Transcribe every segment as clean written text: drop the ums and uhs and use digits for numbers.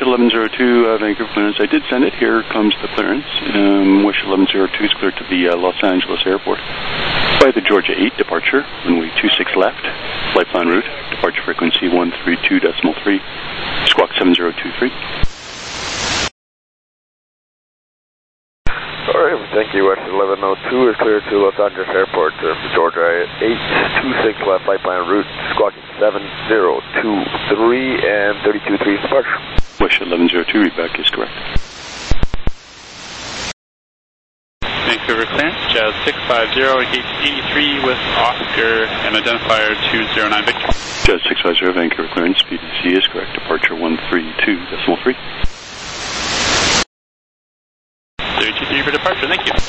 Wish 1102, Vancouver clearance. I did send it. Here comes the clearance. Wish 1102 is clear to the Los Angeles airport by the Georgia 8 departure, runway 26 left, flight plan route, departure frequency 132.3, squawk 7023. Alright, thank you. West 1102 is clear to Los Angeles Airport, Georgia 826 left, flight plan route, squawking 7023 and 323 departure. Wish 1102, readback is correct. Vancouver clearance, Jazz 650, gate 83 with Oscar and identifier 209 Victor. Jazz 650, Vancouver clearance, PDC is correct, departure 132.3. 323 for departure, thank you.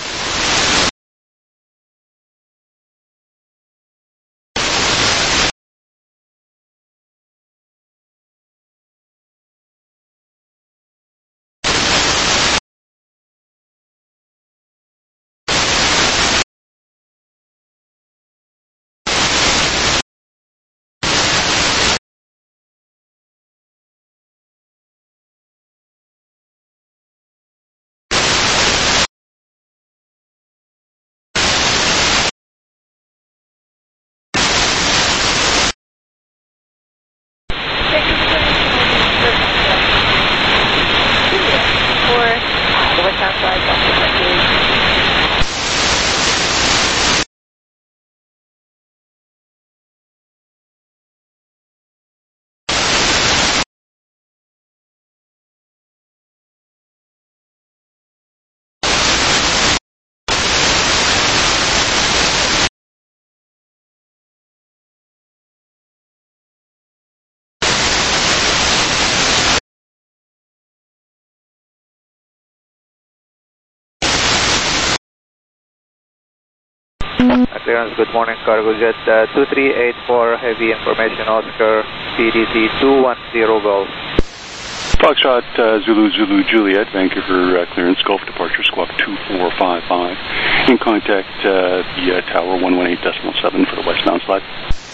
Clearance, good morning, cargo jet 2384, heavy information, Oscar, PDC 210 Golf. Foxtrot, Zulu, Juliet, Vancouver clearance, Gulf departure, squawk 2455. In contact, the tower 118.7 for the westbound slide.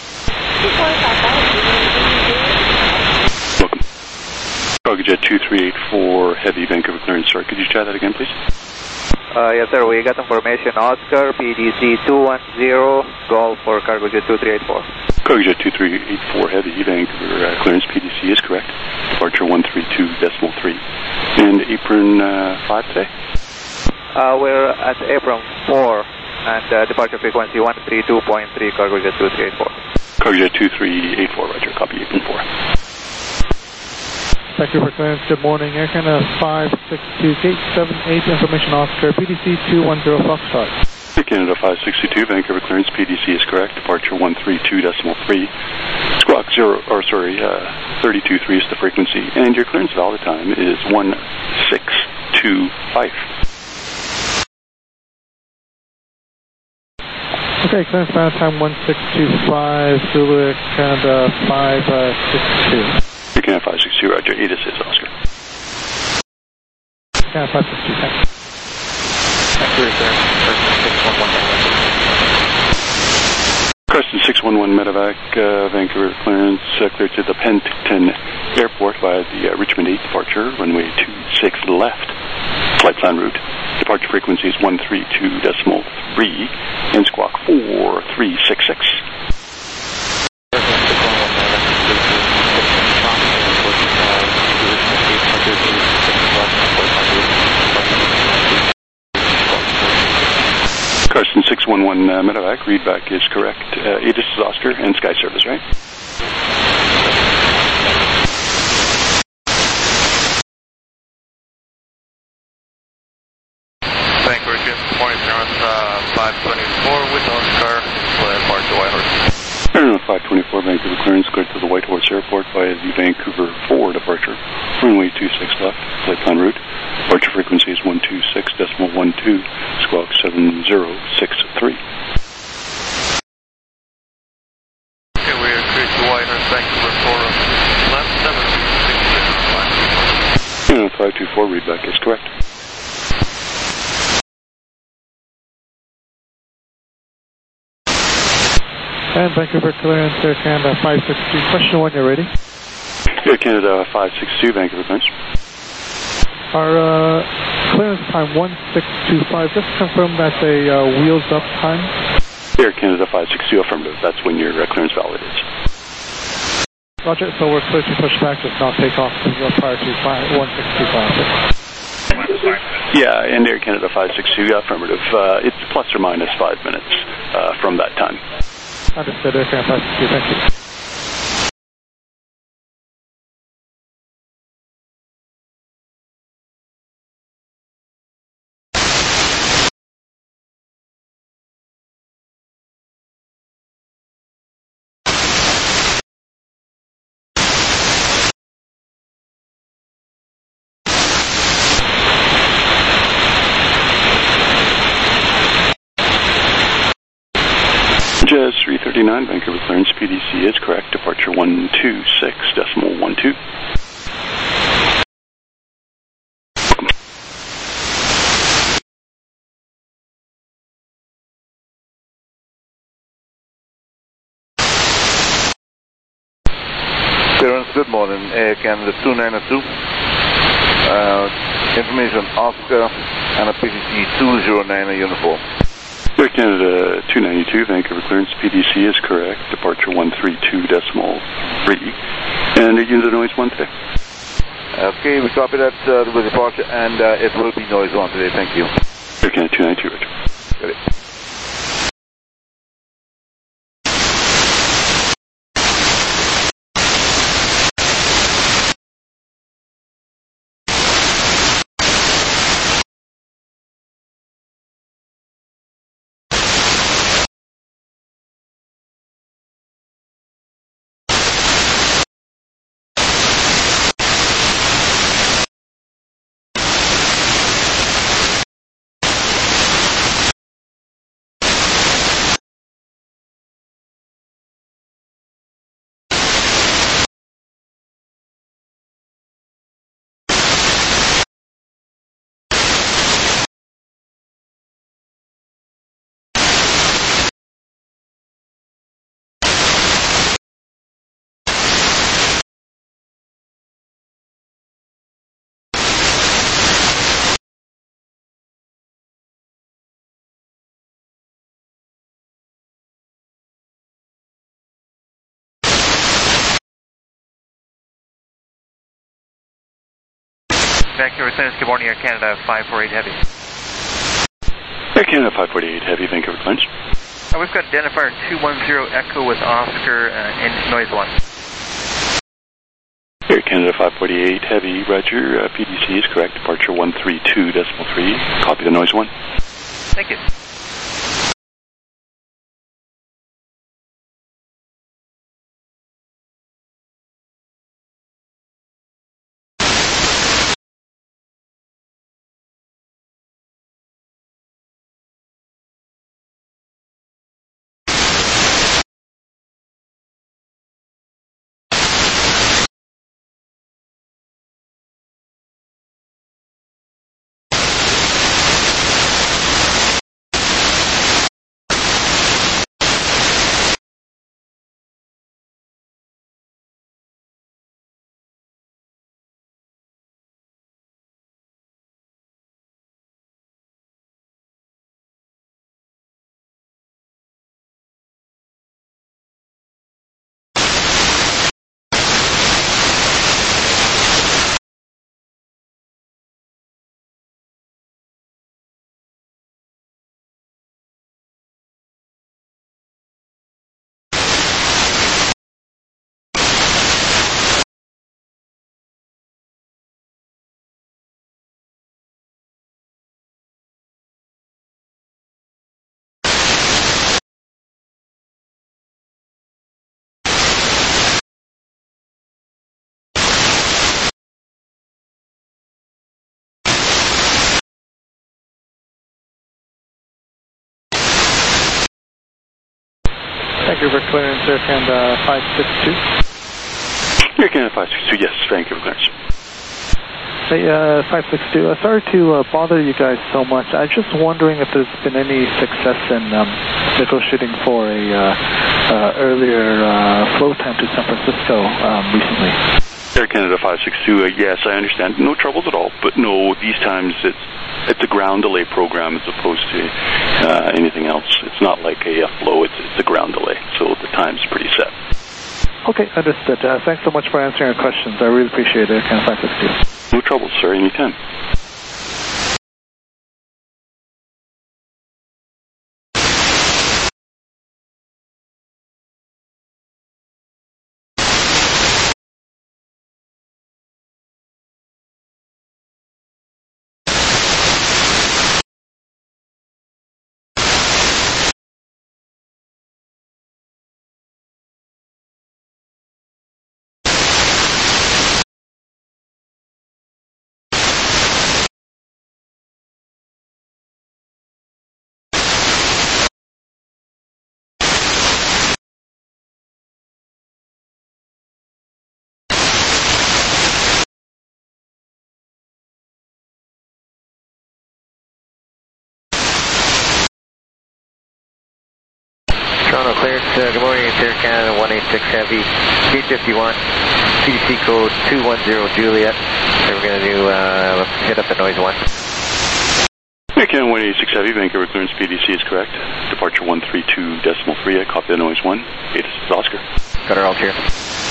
2455. Welcome. Cargo jet 2384, heavy, Vancouver clearance. Sorry, could you try that again, please? Yes, sir. We got information. Oscar, PDC 210, Golf for cargo jet 2384. Cargo jet 2384, heavy, Vancouver clearance, PDC is correct. Departure 132.3. And apron 5 today? We're at apron 4 and departure frequency 132.3, cargo jet 2384. Cargo jet 2384, roger. Copy apron 4. Vancouver clearance, good morning. Air Canada 562, gate 78, information Oscar, PDC 210 Foxtrot. Air Canada 562, Vancouver clearance, PDC is correct. Departure 132.3. Squawk 323 is the frequency, and your clearance valid time is 1625. Okay, clearance valid time 1625, Zulu Canada 562. Canada 562, roger. ATIS is Oscar. Canada 562, thanks. Vancouver clearance, Creston 611 Medevac, Vancouver clearance, clear to the Penticton Airport via the Richmond 8 departure, runway 26 left, flight plan route. Departure frequency is 132.3 and squawk 4366. Carson 611 Medevac, readback is correct. ATIS is Oscar and Sky Service, right? Vancouver, good morning, clearance 524 with Oscar, depart to Whitehorse. Airline 524, Vancouver clearance, cleared to the Whitehorse Airport via the Vancouver 4 departure, runway 26 left, flight plan route. Departure frequency is 126.12, squawk 7063. Okay, we are cleared to Whitehorse, Vancouver 4 left, 760. Airline 524, readback is correct. And Vancouver clearance, Air Canada 562, question 1, you're ready? Air Canada 562, Vancouver clearance. Our clearance time 1625. Just confirm that's a wheels up time. Air Canada 562, affirmative. That's when your clearance valid is. Roger, so we're clear to push back, just not take off prior to 1625. Yeah, and Air Canada 562, affirmative. It's plus or minus 5 minutes from that time. Understood, Air Canada 562, thank you. Jazz 339, Vancouver clearance, PDC is correct, departure 126.12. Clearance, good morning, Air Canada 292. Information Oscar and a PDC 209 uniform. Air Canada 292, Vancouver clearance, PDC is correct, departure 132.3, and the unit of noise 1 today. Okay, we copy that with departure, and it will be noise 1 today, thank you. Air Canada 292, Roger. Got it. Vancouver clearance, good morning, Air Canada 548 Heavy. Air Canada 548 Heavy, Vancouver clearance. We've got identifier 210 Echo with Oscar in noise 1. Air Canada 548 Heavy, Roger, PDC is correct, departure 132.3, copy the noise 1. Thank you. Vancouver clearance, Air Canada 562. Air Canada 562, yes, Vancouver clearance. Hey, 562, sorry to bother you guys so much. I'm just wondering if there's been any success in negotiating for a earlier flow time to San Francisco recently. Air Canada 562, yes, I understand. No troubles at all, but no, these times it's a ground delay program as opposed to anything else. It's not like a flow, it's a ground delay, so the time's pretty set. Okay, understood. Thanks so much for answering our questions. I really appreciate it, Canada 562. No troubles, sir, anytime. Toronto clearance, good morning, it's Air Canada 186 Heavy, gate 51, CDC code 210 Juliet. So we're going to do, hit up the noise 1. Air Canada 186 Heavy, Vancouver clearance, PDC is correct. Departure 132.3, I copy the noise 1. Hey, this is Oscar. Got our all clear.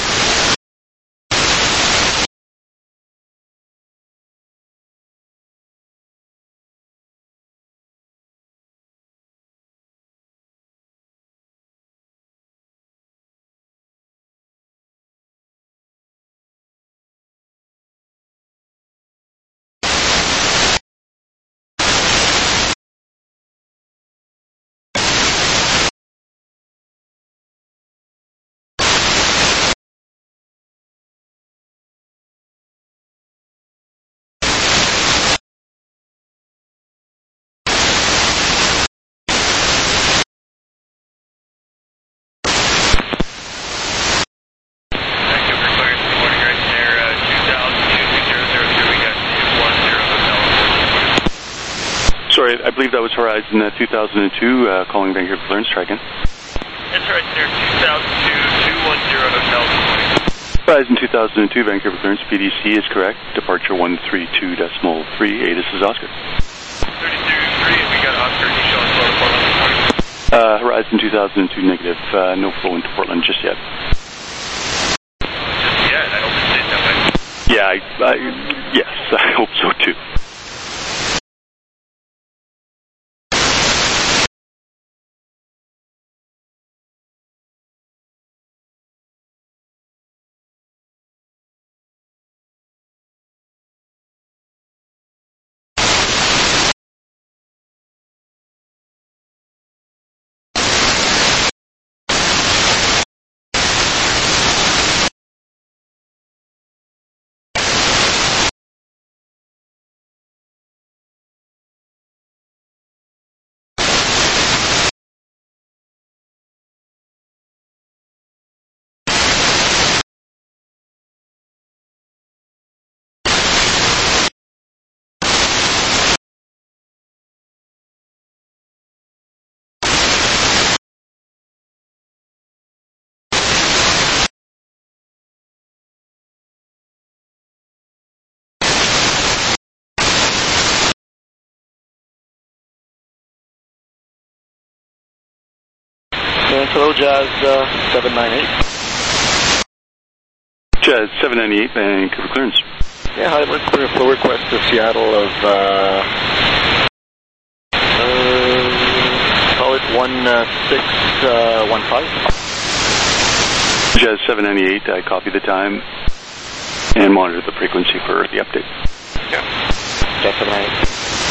Sorry, I believe that was Horizon 2002 calling Vancouver clearance, try again. That's right, sir. 2002, 210 Hotel. Horizon 2002 Vancouver clearance, PDC is correct. Departure 132.3, hey, this is Oscar. 32.3, and we got Oscar, he's showing flow to Portland this morning. Horizon 2002 negative, no flow into Portland just yet. Just yet, I hope it stays that way. Yeah, yes, I hope so too. Hello, Jazz 798. Jazz 798, Vancouver clearance. Yeah, hi, let's bring a flow request to Seattle of, call it 1615. Jazz 798, I copy the time and monitor the frequency for the update. Yeah, Jazz 798.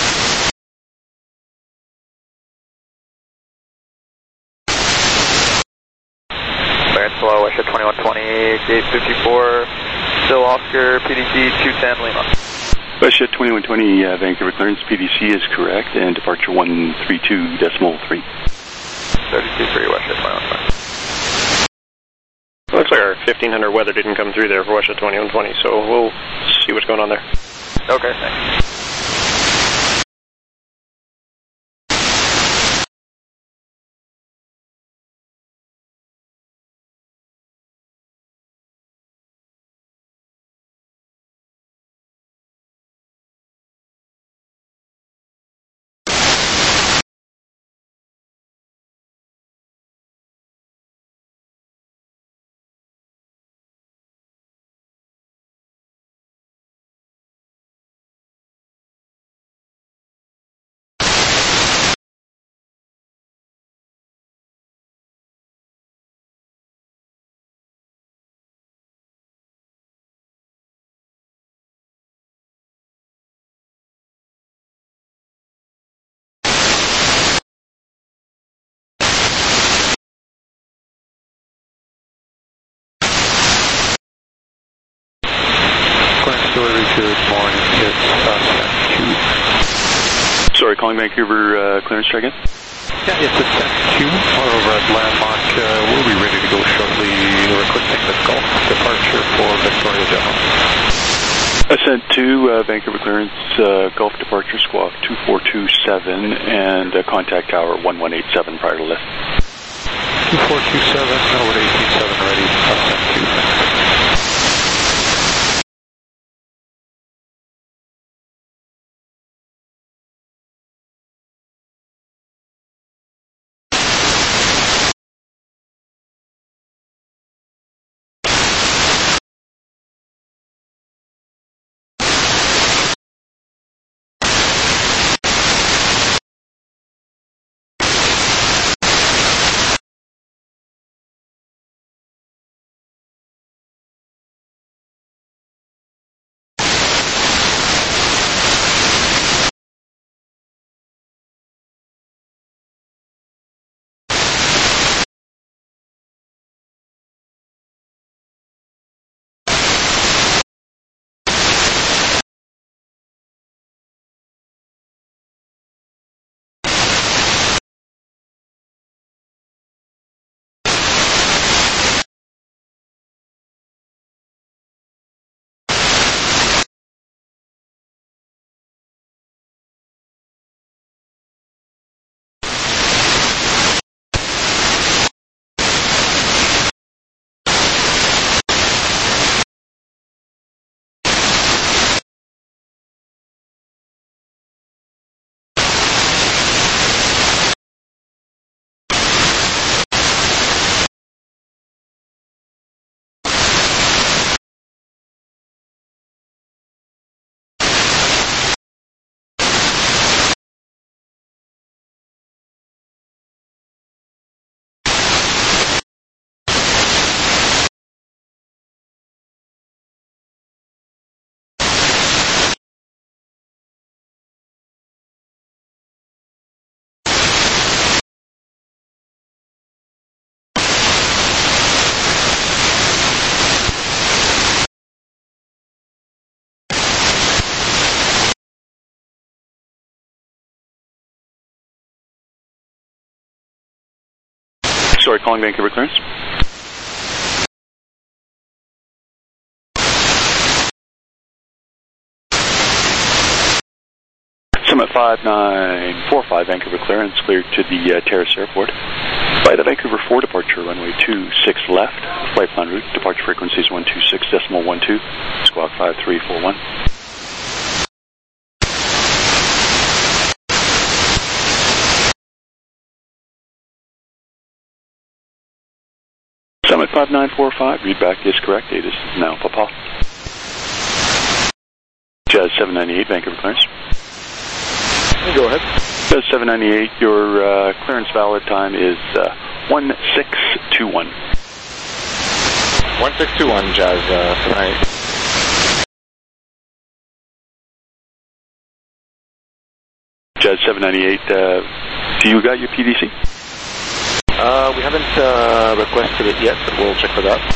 Hello, West 2120, gate 54, still Oscar, PDC 210 Lima. West 2120, Vancouver clearance, PDC is correct, and departure 132.3. 32.3, West 2120. Looks like our 1500 weather didn't come through there for West 2120, so we'll see what's going on there. Okay, thanks. Good morning, it's SQ. Sorry, calling Vancouver clearance, try again? Yeah, it's SQ. We're over at Landmark. We'll be ready to go shortly, requesting the Gulf departure for Victoria General. Ascent to Vancouver clearance, Gulf departure, squawk 2427, and contact tower 1187 prior to lift. 2427, Melwood 187 ready, ascent to. Sorry, calling Vancouver clearance. Summit 5945, Vancouver clearance, cleared to the Terrace Airport. By the Vancouver 4 departure, runway 26 left, flight plan route, departure frequencies 126.12, squawk 5341. Summit 5945, readback is correct, date is now Papa. Jazz 798, Vancouver clearance. Go ahead. Jazz 798, your clearance valid time is 1621. 1621, Jazz 798. Jazz 798, do you got your PDC? We haven't requested it yet, but we'll check for that.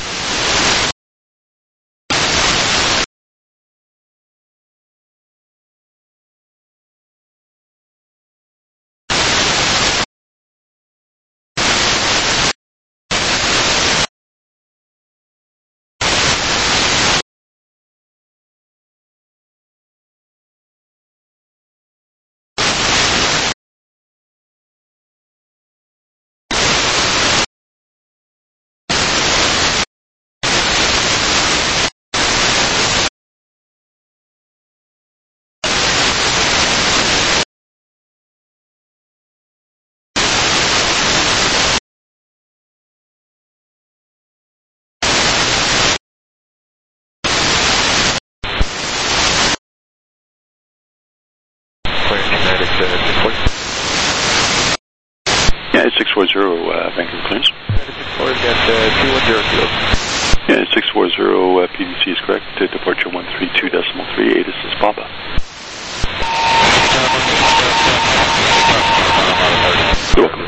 Yeah, it's 640, Vancouver clearance. 210. Yeah, 640, PDC is correct, departure 132.38, this is Papa. You're welcome.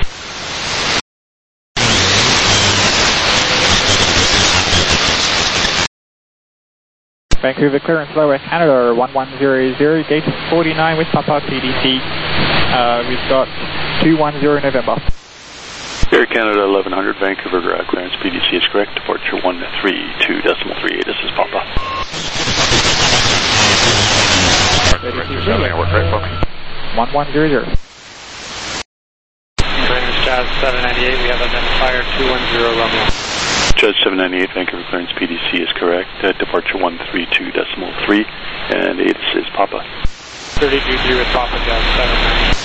Vancouver clearance low West Canada 1100, gate 49 with Papa PDC. We've got 210 November. Air Canada 1100, Vancouver clearance PDC is correct. Departure 132.38. This is Papa. Right for me. 1100. Clearance Jazz 798, we have identifier 210 Romeo. Jazz 798, Vancouver clearance PDC is correct. Departure 132.3, and this is Papa. 32.3 with Papa, Jazz 798.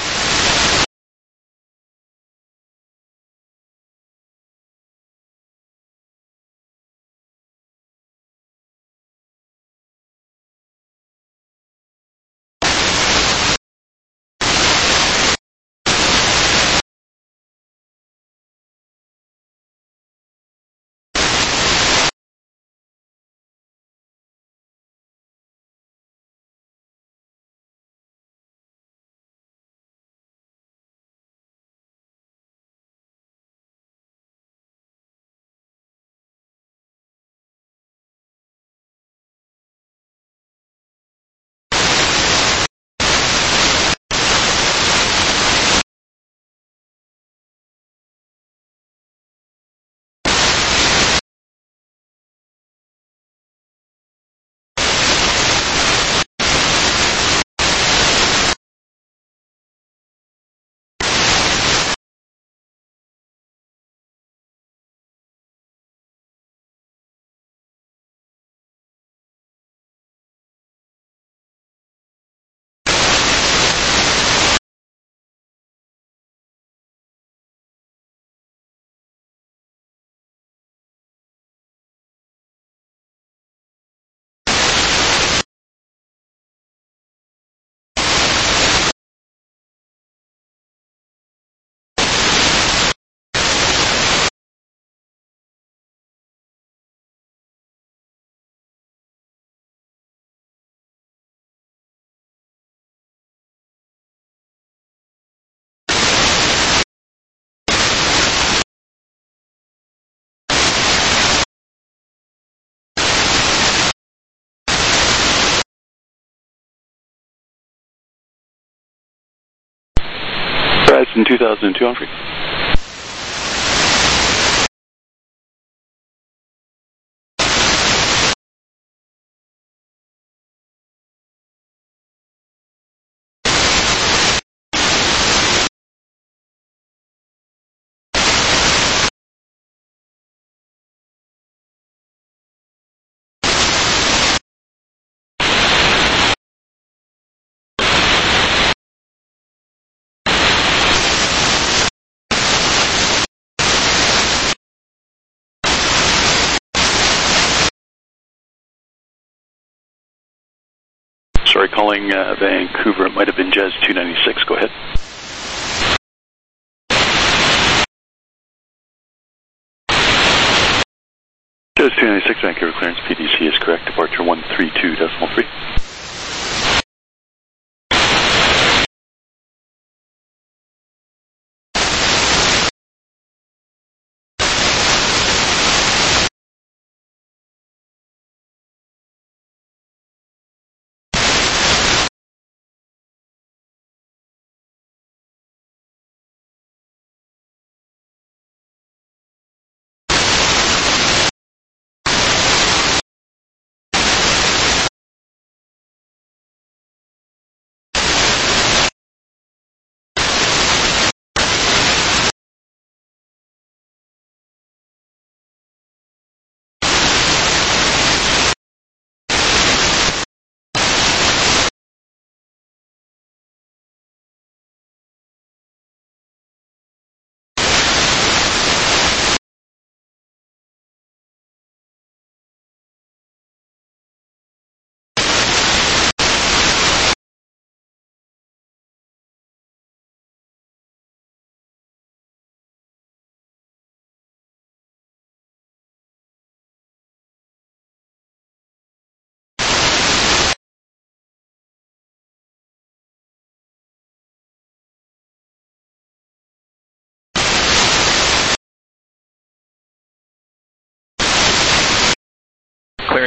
In 2002 on free. Sorry, calling Vancouver. It might have been Jazz 296. Go ahead. Jazz 296, Vancouver clearance PDC is correct. Departure 132.3.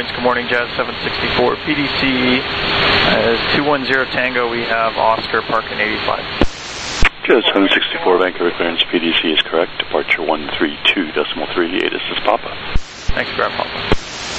clearance. Good morning, Jazz 764. PDC 210 Tango. We have Oscar parking 85. Jazz 764, Vancouver clearance. PDC is correct. Departure 132.38. This is Papa. Thanks, Grab Papa.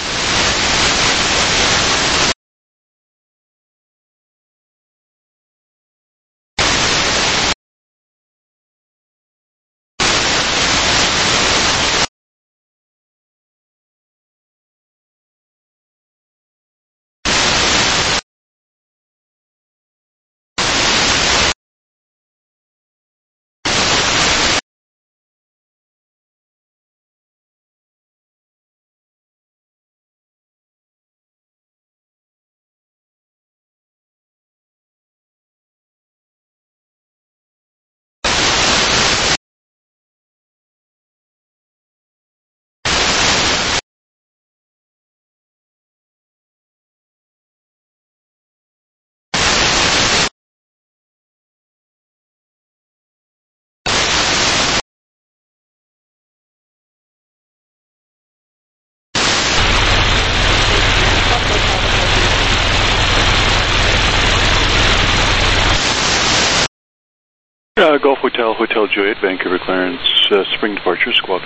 Golf Hotel, Hotel Juliet, Vancouver clearance, spring departure, squawk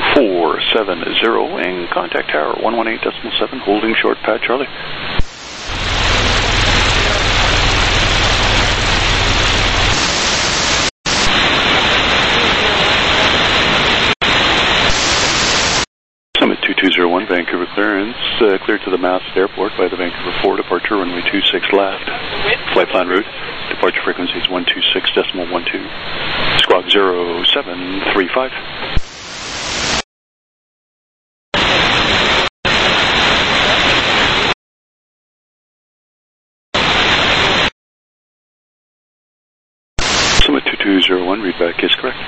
2470, and contact tower 118.7, holding short, Pat Charlie. Summit 2201, Vancouver clearance, clear to the Masset Airport by the Vancouver 4, departure runway 26 left, flight plan route, departure frequency is 126.12, squawk 0735. Summit 2201, readback is correct.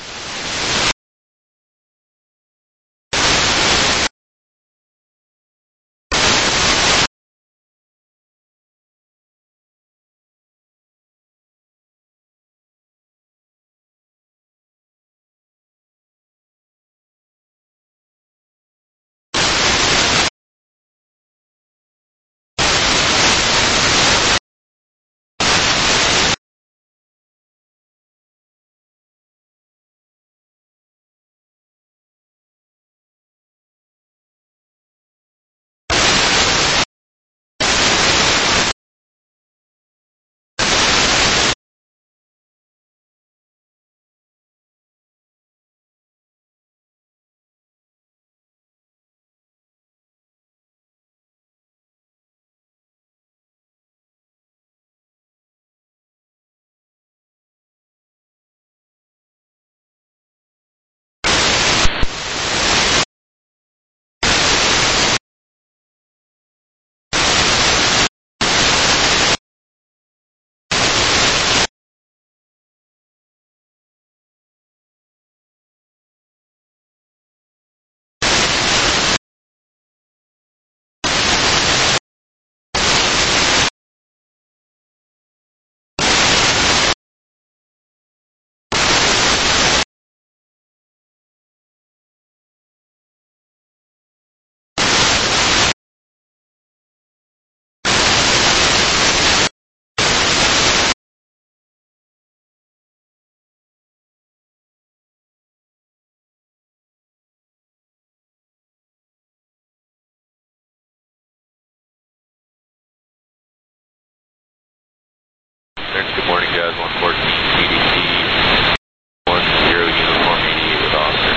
Good morning, guys. 114 PDC 10 uniform 88 with Oscar.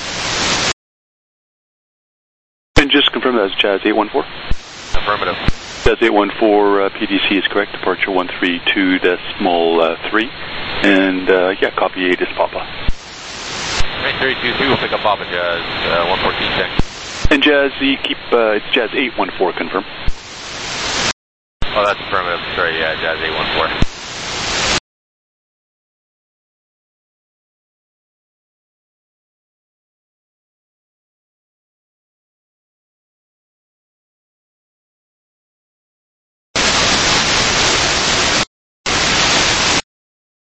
And just confirm that's Jazz 814? Affirmative. Jazz 814, PDC is correct, departure 132.3, and yeah, copy 8 is Papa. 322, we'll pick up Papa Jazz 114 thanks. And Jazz, you keep, it's Jazz 814, confirm. Oh, that's affirmative. Sorry, yeah, Jazz 814.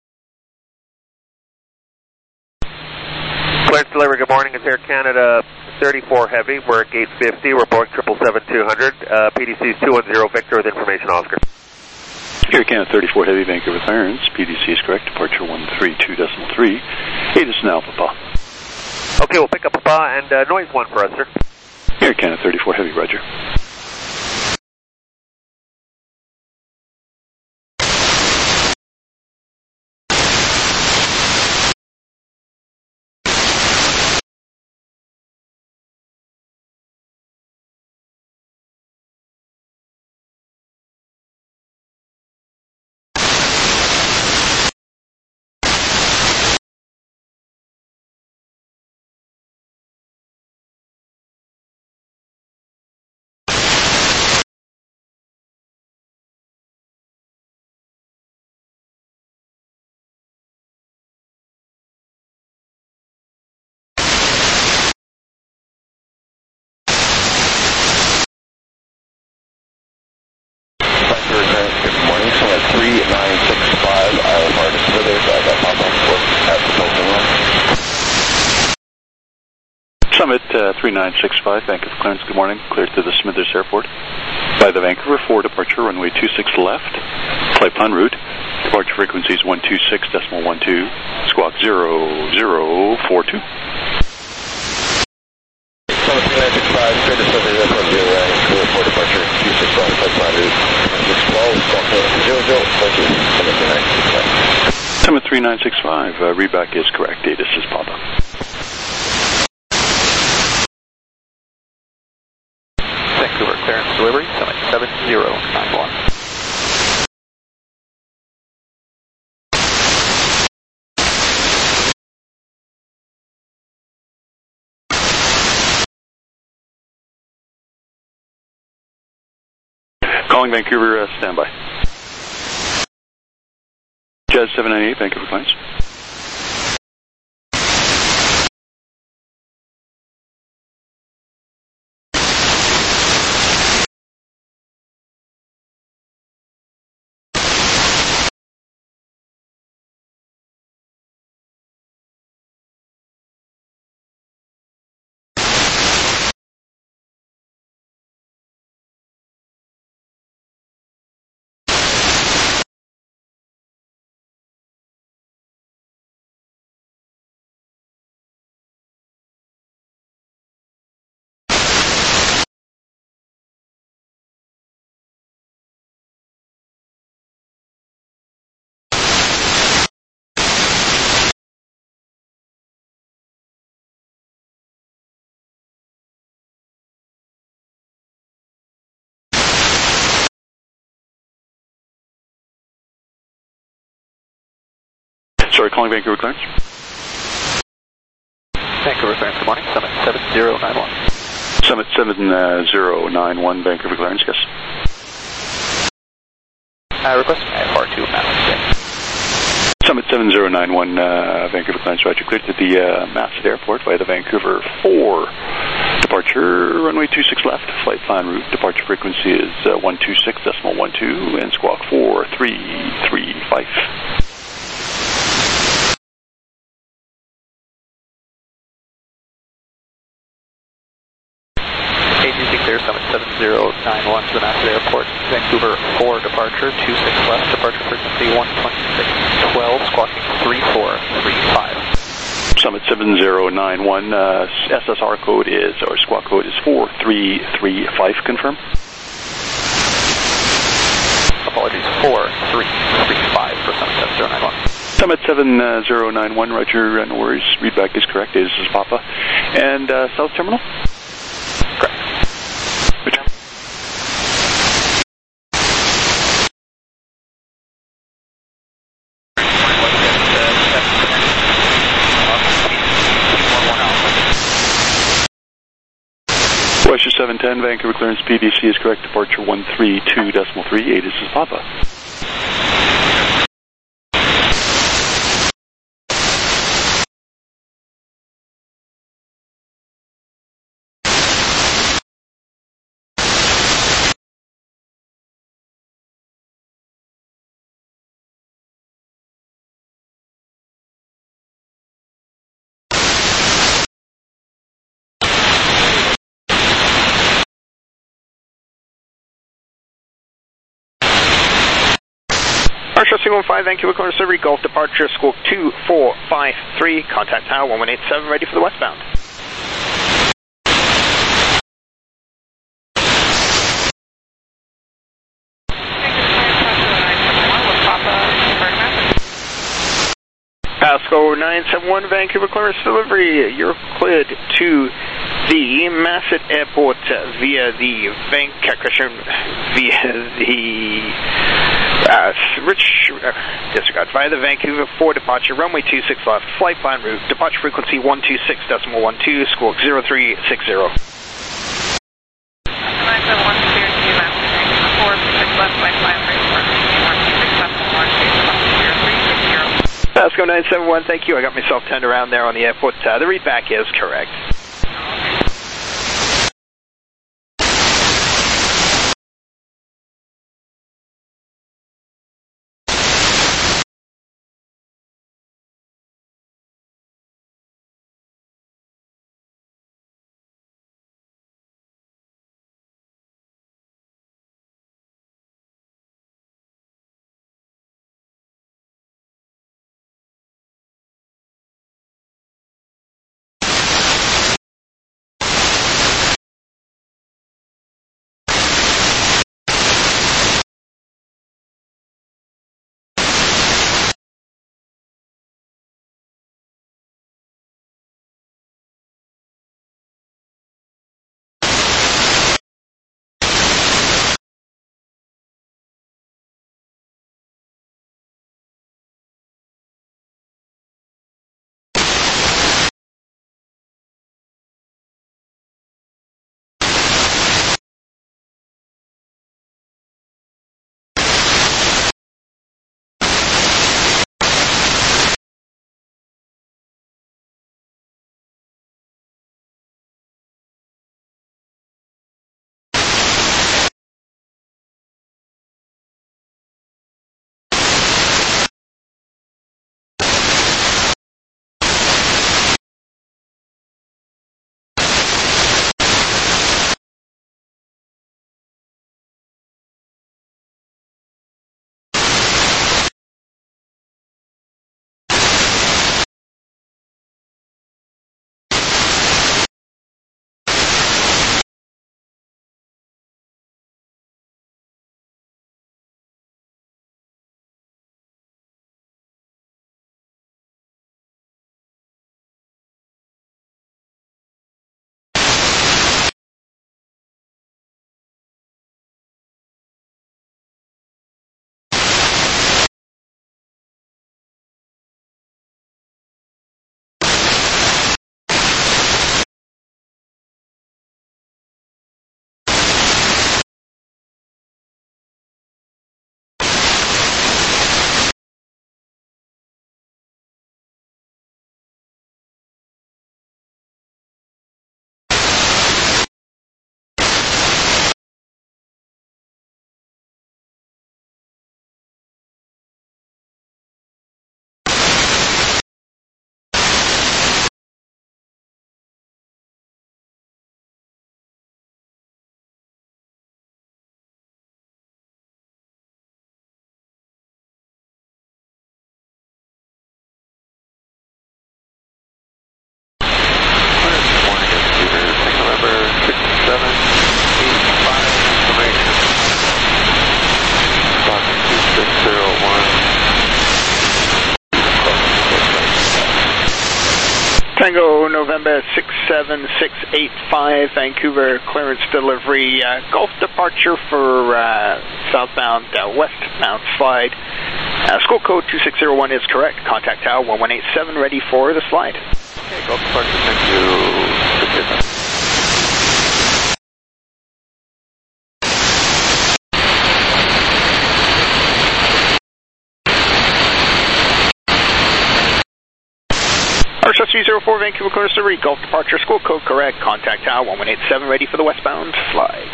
Clearance delivery, good morning. It's Air Canada 34 Heavy, we're at gate 50, we're Boeing 777-200, PDC is 210 Victor with information, Oscar. Air Canada 34 Heavy, Vancouver clearance, PDC is correct, departure 132.3, 8 is now Papa. Okay, we'll pick up Papa and noise 1 for us, sir. Air Canada 34 Heavy, roger. Summit 3965, Vancouver clearance, good morning, cleared to the Smithers Airport. By the Vancouver 4 departure, runway 26 left, flight plan route, departure frequency is 126.12, squawk 0042. Summit 3965, cleared to Smithers Airport, Vancouver 4 departure, 26 left, flight plan route, 612, squawk 0042, Summit 3965. Summit 3965, readback is correct, this is Papa. Vancouver clearance delivery, Summit 7091. Calling Vancouver, standby. Jazz 798, Vancouver clearance. Sorry, calling Vancouver clearance. Vancouver clearance, good morning, Summit 7091. Summit 7091, Vancouver clearance, yes. Request IFR2 Masset. Summit 7091, Vancouver clearance, roger, cleared to the Masset Airport via the Vancouver 4 departure, runway 26 left, flight plan route, departure frequency is 126.12 and squawk 4335. Clear Summit 7091 to the Masset Airport, Vancouver 4 departure, 26 left, departure frequency 126.12, squawking 3435. Summit 7091, SSR code is, or squawk code is 4335, confirm. Apologies, 4335 for Summit 7091. Summit 7091, roger, no worries, readback is correct, this is Papa. And South Terminal? Correct. Roger. Western 710, Vancouver clearance, PDC is correct, departure 132.38, this is Papa. Archer 315, Vancouver Clearance Delivery, Golf Departure, Squawk 2453, contact tower 1187, ready for the westbound. Pasco 971, Vancouver Clearance Delivery, you're cleared to the Masset Airport via the via the Vancouver 4 departure, runway 26 left, flight plan route, departure frequency 126.12, squawk 0360. 971 cleared to Vancouver 4, 26 left, flight plan route, Pasco 971, thank you. I got myself turned around there on the airport. The read back is correct. Tango November 67685, Vancouver Clearance Delivery, Gulf departure for southbound westbound slide. School code 2601 is correct. Contact tower 1187 ready for the slide. Okay, Gulf departure, thank you. RSS 304 Vancouver Clearance Delivery, Gulf departure, school code correct. Contact tower 1187 ready for the westbound slide.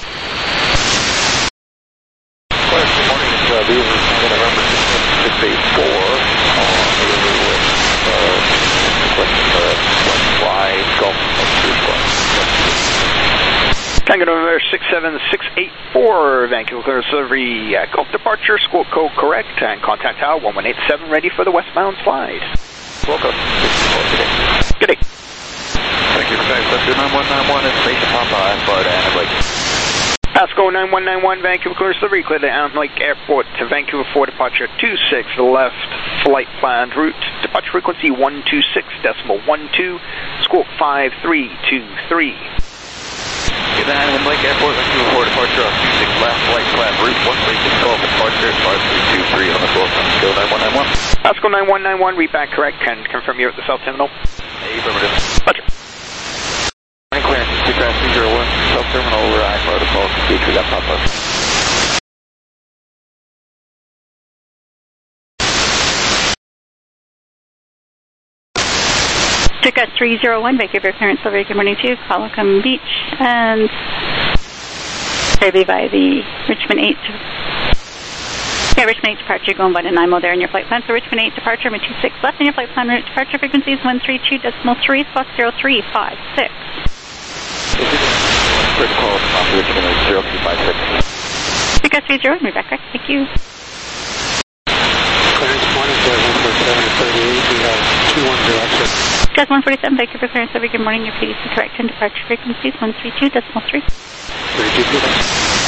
Good morning, Beaver, November 684, Tango November 67684, Vancouver clearance delivery, Gulf departure, school code correct, and contact tower 1187 ready for the westbound slide. Welcome. Good day. Thank you for saying Pasco 9191 and Station Papa, Florida, Anna Lake. Pasco 9191, Vancouver clearance delivery, clear to Anna Lake Airport to Vancouver 4 departure 26 left, flight planned route, departure frequency 126.12, squawk 5323. Get to Anaheim Lake Airport, Vancouver 4 departure on 26 left, flight plan route 136 Golf departure, 5323 on the floor from Pasco 9191. Pasco 9191, read back correct, and confirm you're at the South Terminal. Affirmative. Roger. Line clearance, 2-301, South Terminal, I protocol, complete, we got Papa. Circa 301, Vancouver clearance over, good morning to you, Colocum Beach, and Kirby by the Richmond 8. Yeah, Richmond 8 departure, going by the NIMO there in your flight plan. So Richmond 8 departure, 26 left in your flight plan route, departure frequencies 132.3, squawk 0356. Protocol, Richmond 8, 0356. Circa 301, we're back, correct, thank you. Clearance 147, 38, we have 210. Jazz 147, Vancouver clearance over, good morning, your PDC correct, and departure frequencies 132.3. 32.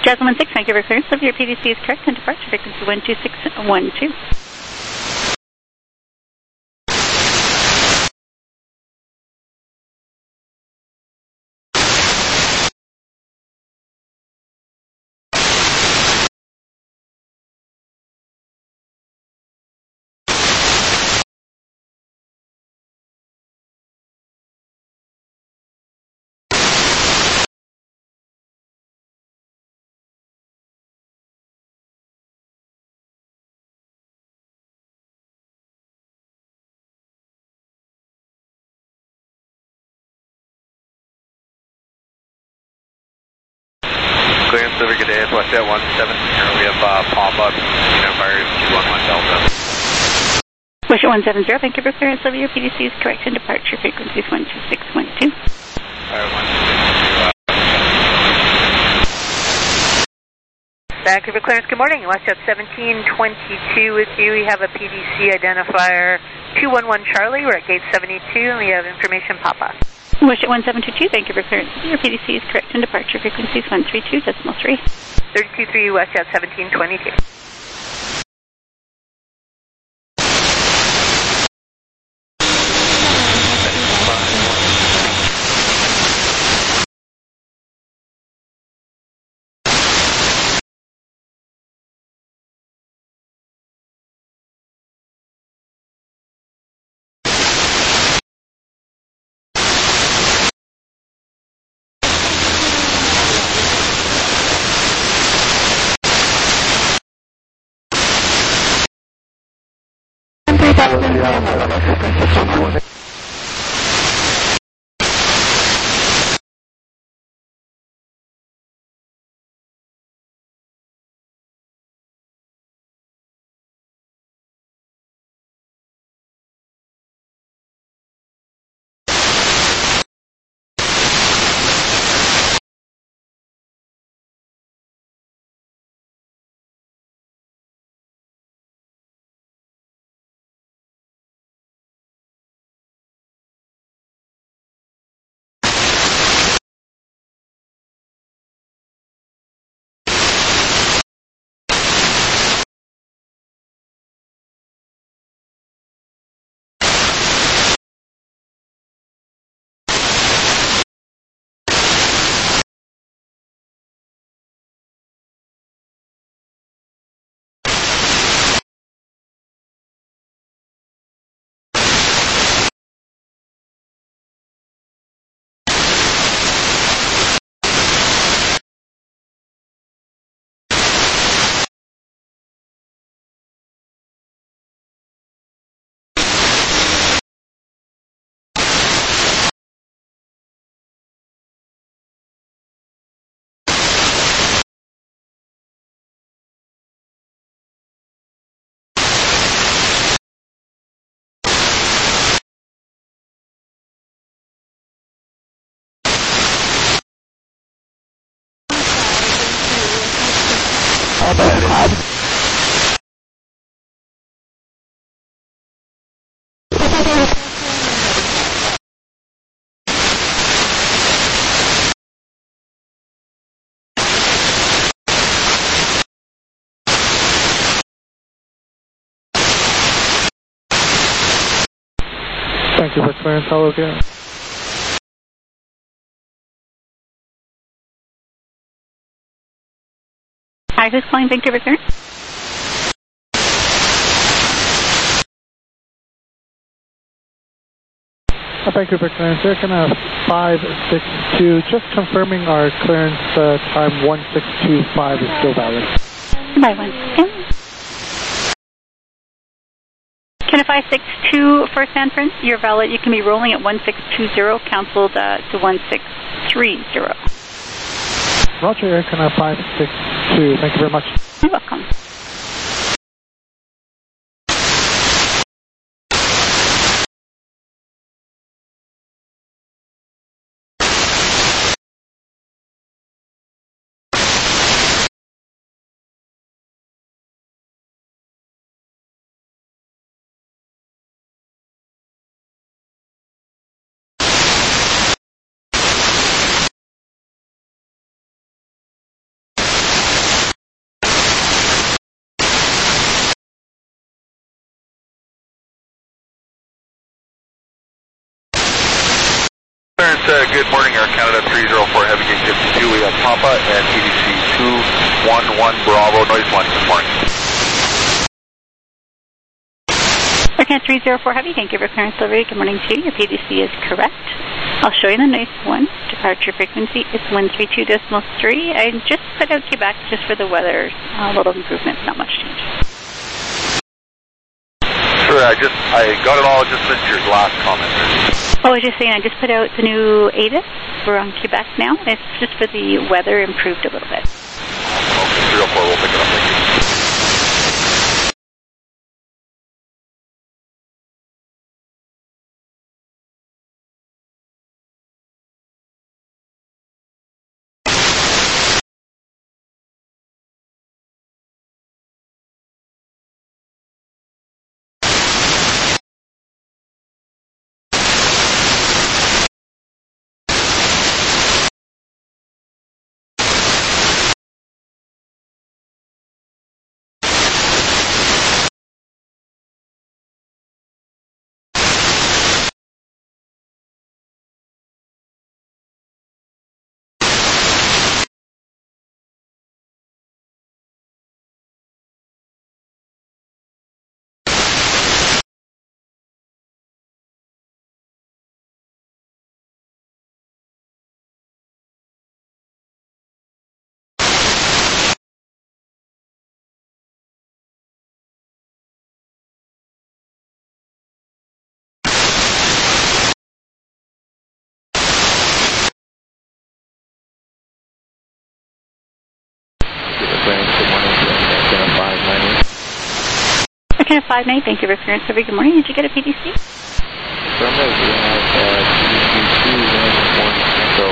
Jazz 16, Vancouver clearance of your PDC is correct and departure frequency 12612. Clearance over, good day, it's WestJet 170. We have pop-up, identifiers 211 Delta. WestJet 170, Vancouver clearance over your PDC is correct and departure frequency is 12612. Vancouver clearance, good morning. WestJet 1722 with you. We have a PDC identifier 211 Charlie. We're at gate 72 and we have information Papa. WestJet 1722, Vancouver clearance over your PDC is correct and departure frequency is 132.3. 323 WestJet 1722. Thank you for clearance. Hello again. Hi, who's calling Vancouver clearance? Vancouver clearance, Air Canada 562, just confirming our clearance time 1625 is still valid. By 1 second. Canada 562 for San Fran, you're valid. You can be rolling at 1620, canceled to 1630. Roger, Air Canada 562. Thank you very much. You're welcome. Good morning, Air Canada 304 Heavy Gate 52. We have Papa and PDC 211 Bravo, noise 1 this morning. Air Canada 304 Heavy, thank you for clearance delivery. Good morning to you. Your PDC is correct. I'll show you the noise 1. Departure frequency is 132.3. I just put out Quebec just for the weather. A little improvement, not much change. Sure, I got it all just since your last comment. Oh, I was just saying, I just put out the new ATIS. We're on Quebec now. It's just for the weather improved a little bit. Okay, 304, we'll pick it up. Thank you. Air Canada 598, thank you for clearance delivery. Good morning. Did you get a PDC? Affirmative. We have PDC 211 Go.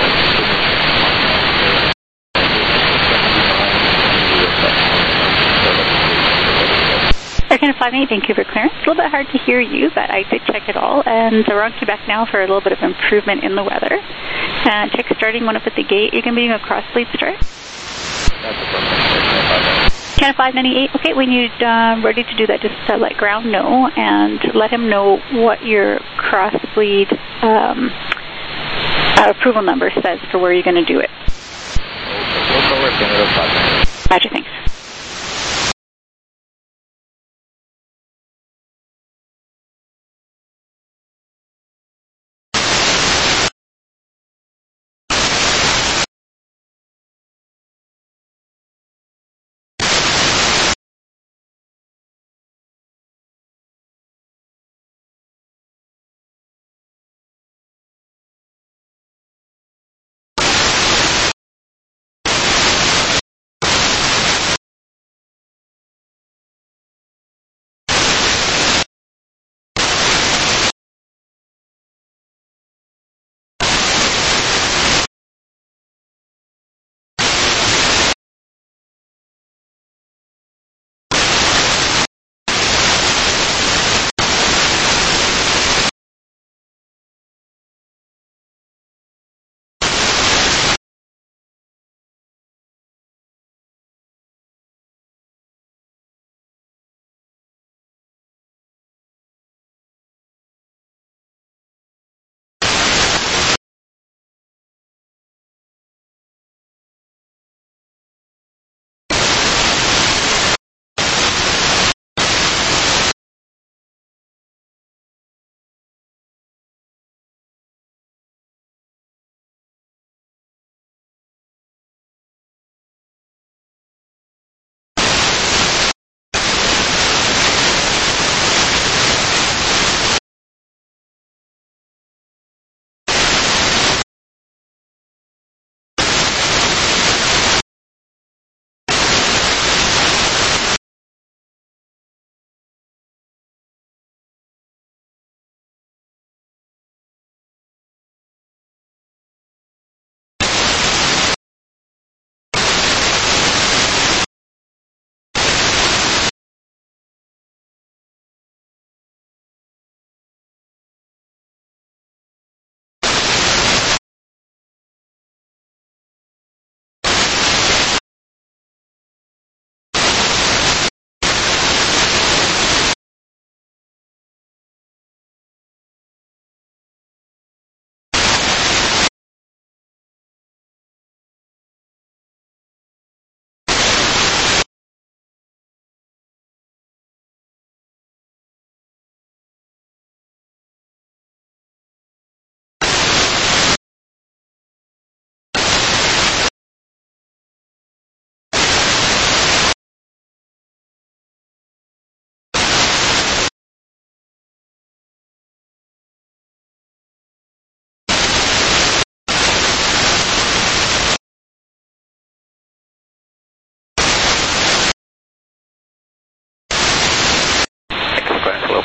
Air Canada 598, thank you for clearance. It's a little bit hard to hear you, but I did check it all. And so we're on Quebec now for a little bit of improvement in the weather. Check starting one up at the gate. You're going to be doing a cross bleed start? That's affirmative. Canada 598, okay, when you're ready to do that, just let ground know and let him know what your cross bleed approval number says for where you're going to do it. Roger, thanks.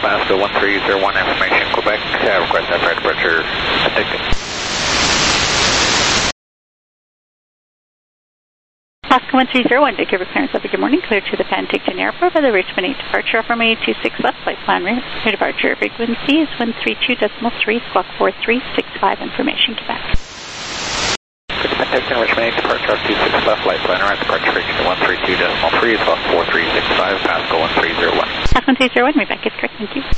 Pasco 1301, information Quebec, request that departure Penticton. Pasco 1301, take over clearance of good morning, clear to the Penticton Airport by the Richmond 8 departure, from 826 left, flight plan rear departure frequency is 132.3, squawk 4365, information Quebec. Penticton, Richmond 8 departure, 26 left, flight plan rear departure frequency 132.3, squawk 4365, Pasco 1301. Pasco 1301, read back is correct, thank you.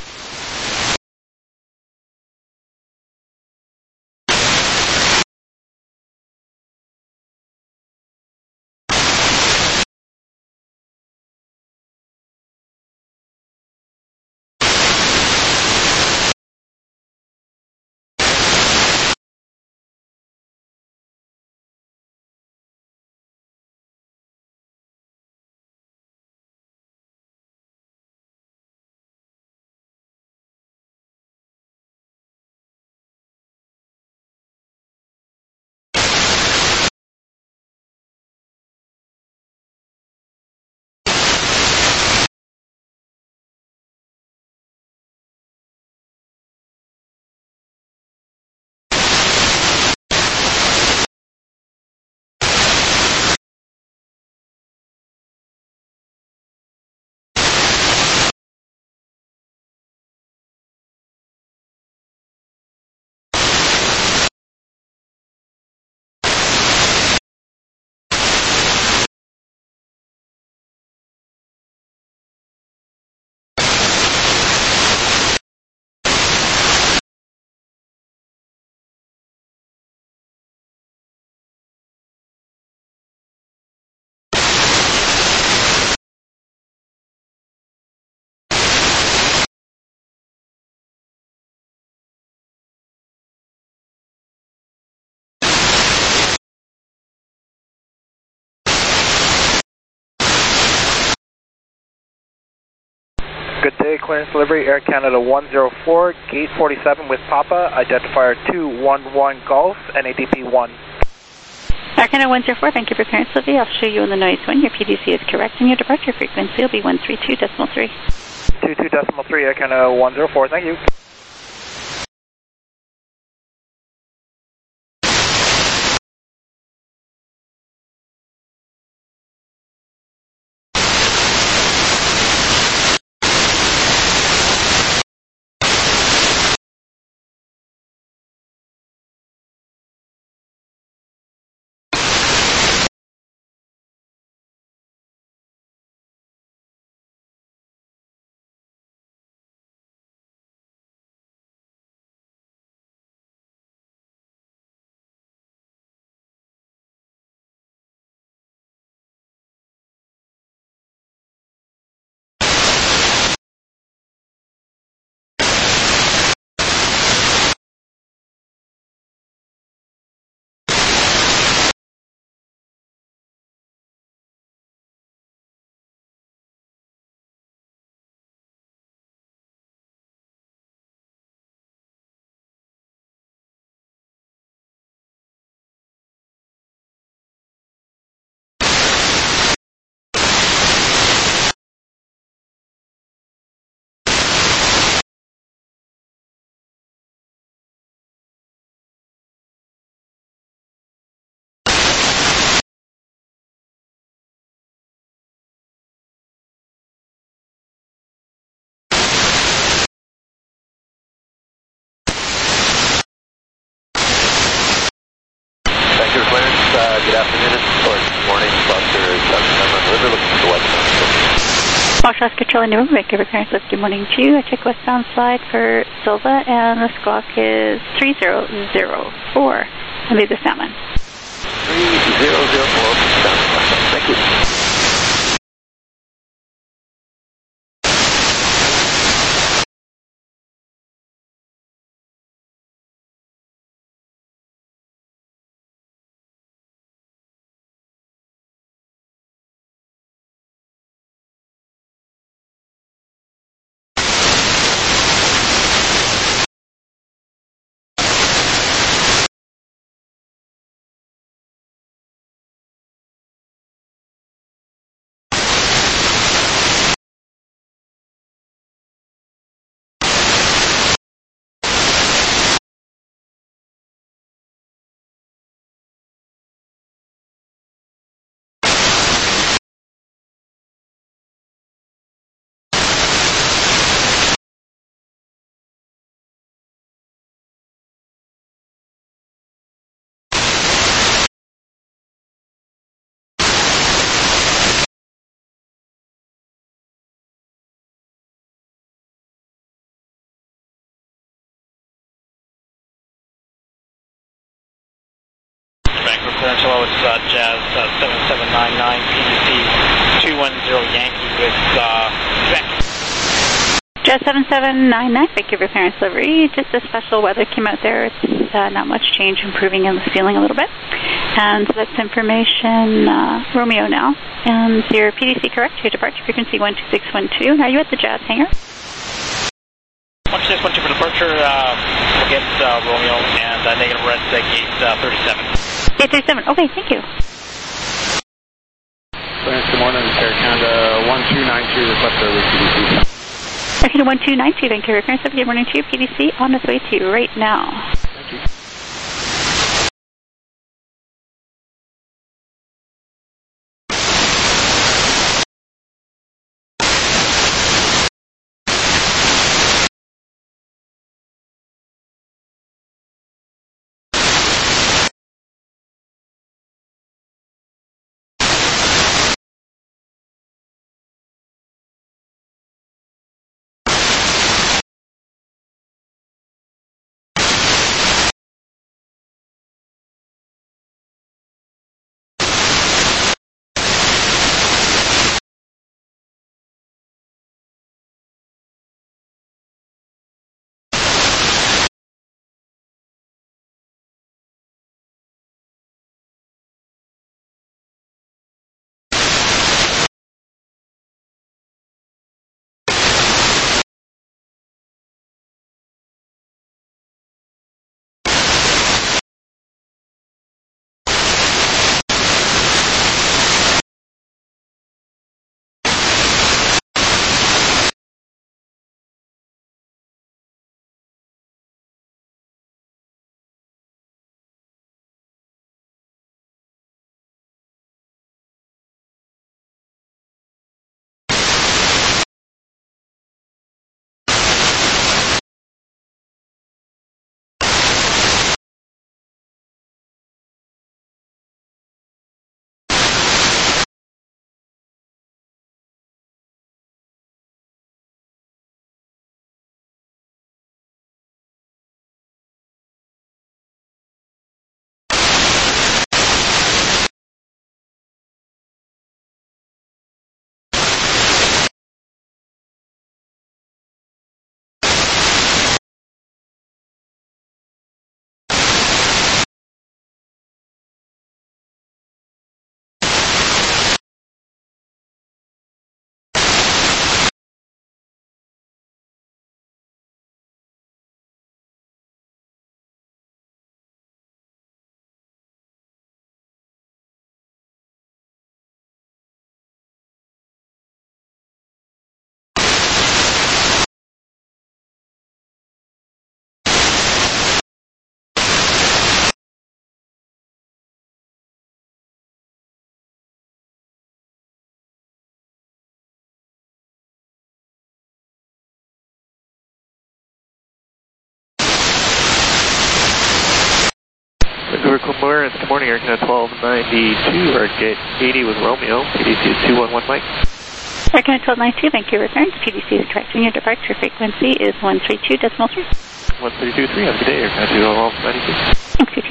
Good day, clearance delivery, Air Canada 104, gate 47 with Papa, identifier 211 Golf, NADP 1. Air Canada 104, thank you for clearance delivery. I'll show you on the noise one. Your PDC is correct and your departure frequency will be 132.3. 22.3, Air Canada 104, thank you. Good afternoon, or good morning, Foster 7 River, looking for the westbound. Fox Oscar Charlie November, Vancouver clearance of good morning to you. I check westbound slide for Silva, and the squawk is 3004. And leave the sound line. 3004, thank you. Angelo, it's Jazz 7799, PDC 210 Yankee with Quebec. Jazz 7799, Vancouver clearance delivery. Just a special weather came out there. It's not much change, improving in the ceiling a little bit. And so that's information, Romeo now. And your PDC correct, your departure frequency 12612. Are you at the Jazz hangar? 12612 for departure, against Romeo, and negative red at gate 37. Gate 37, okay, thank you. Clearance, good morning, Air Canada 1292, request service PDC. Air Canada 1292, Vancouver clearance, good morning to you, PDC, on its way to you right now. Thank you. Vancouver clearance, good morning, Air Canada 1292, or gate 80 with Romeo, PDC is 211 Mike. Air Canada 1292, Vancouver clearance, PDC is correct, and your departure frequency is 132.3. 132.3, have a good day, Air Canada 1292. Thanks, you too.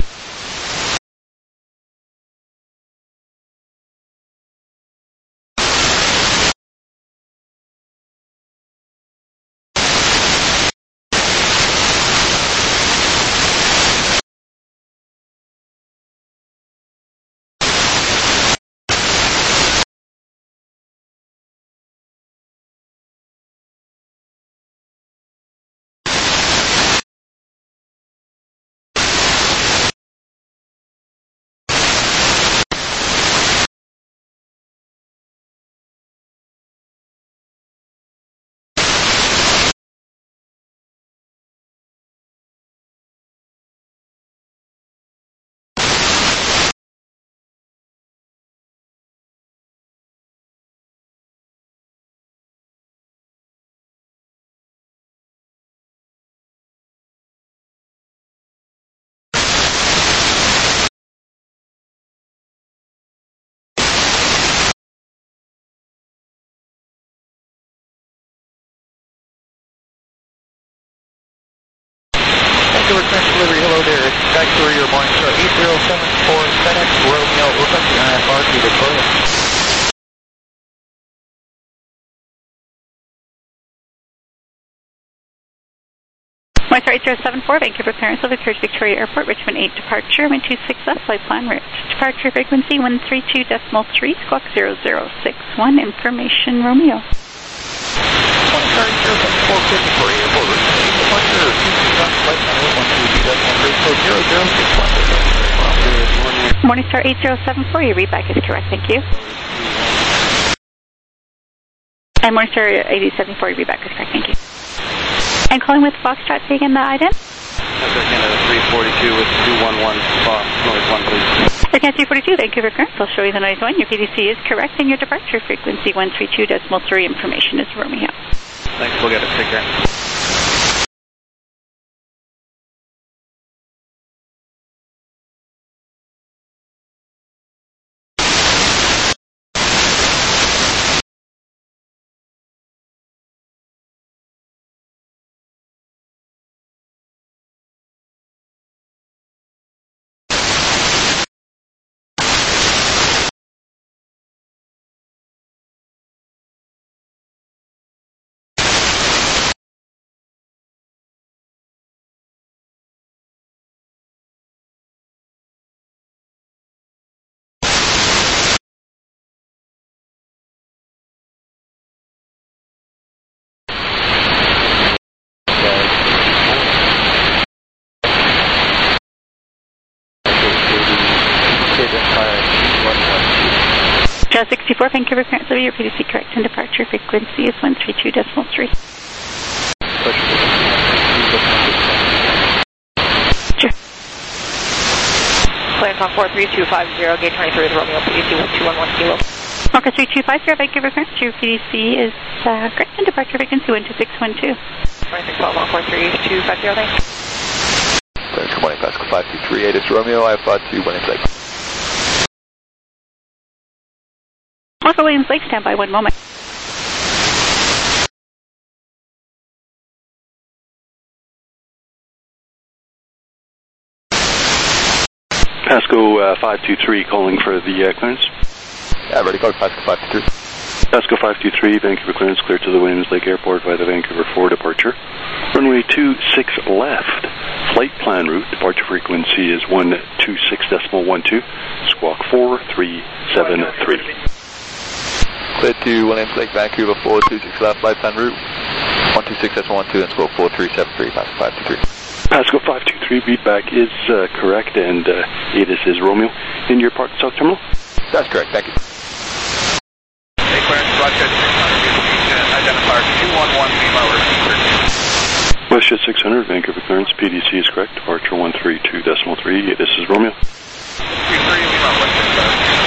Vancouver Clearance Delivery, hello there. It's Sky Courier Morningstar 8074 FedEx Romeo, requesting IFR to Victoria. Morningstar 8074, Vancouver Clearance Delivery, Victoria Airport, Richmond 8 departure, wind 26 left, flight plan route. Departure frequency 132.3, squawk 0061, information Romeo. Morningstar 8074, Victoria Airport, Richmond 8 departure, 26 left, flight plan route 122.3, Morningstar 8074, your readback is correct, thank you. And Morningstar 8074, your readback is correct, thank you. And calling with Foxtrot, say again the IDEN? Canada 342 with 211 noise 1, please. Air Canada 342, Vancouver Currents, I'll show you the noise 1. Your PDC is correct, and your departure frequency 132.3, information is Romeo. Thanks, we'll get it. Take care. Jazz 64, Vancouver Currents, your PDC correct, and departure frequency is 132.3. Sure. Clearance on 43250, gate 23 with Romeo, PDC with 211 kilo. Marker 3250, Vancouver Currents, your PDC is correct, and departure frequency 12612. 2612 on 43250, thanks. Clearance for morning, Pascal 5238, it's Romeo, IFR 218 Lake. Marker Williams Lake, stand by 1 moment. Pasco 523 calling for the clearance. Yeah, ready, code Pasco 523. Pasco 523, Vancouver clearance, clear to the Williams Lake Airport by the Vancouver 4 departure. Runway 26 left. Flight plan route, departure frequency is 126.12, squawk 4373. Clear to Williams Lake, Vancouver 426 left, flight plan route 126.12 and squawk 4373, Pasco 523. Pasco 523, feedback is correct, and ATIS is Romeo. In your Park South Terminal? That's correct, thank you. Hey, clearance, Roger 600, identifier 211 Lima, repeat. Westjet 600, Vancouver clearance, PDC is correct, departure 132.3, ATIS is Romeo. 33 Lima, Westjet.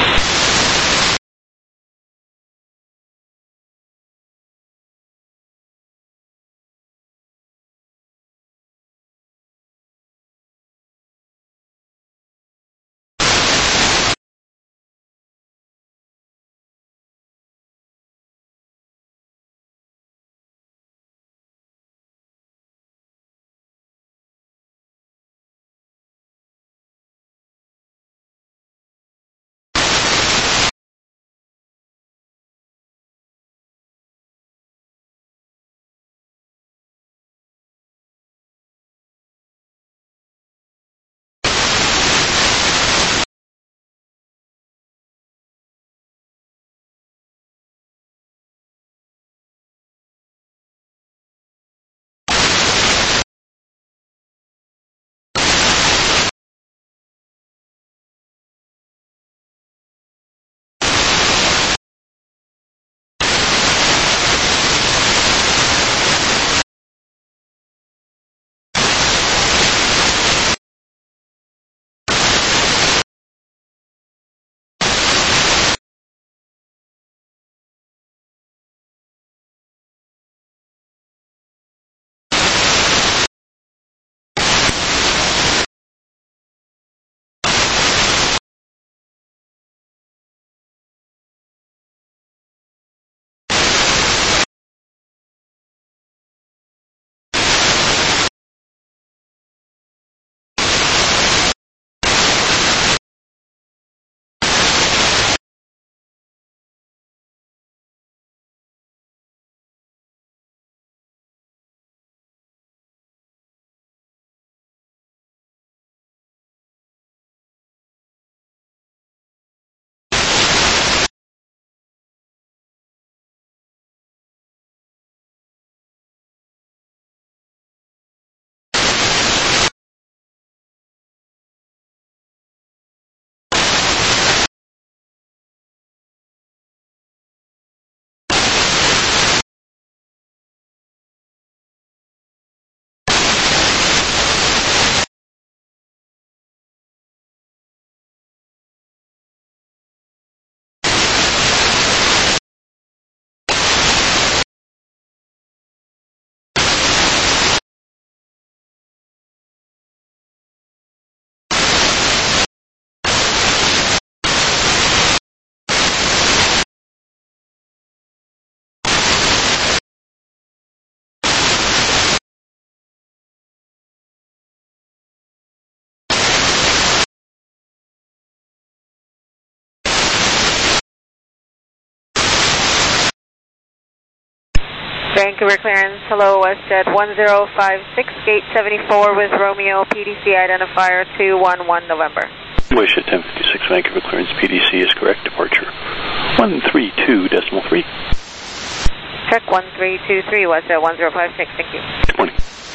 Vancouver clearance, hello, WestJet 1056, gate 74 with Romeo, PDC identifier 211 November. WestJet 1056, Vancouver clearance, PDC is correct, departure 132.3. Check 1323, WestJet 1056, thank you. Good morning.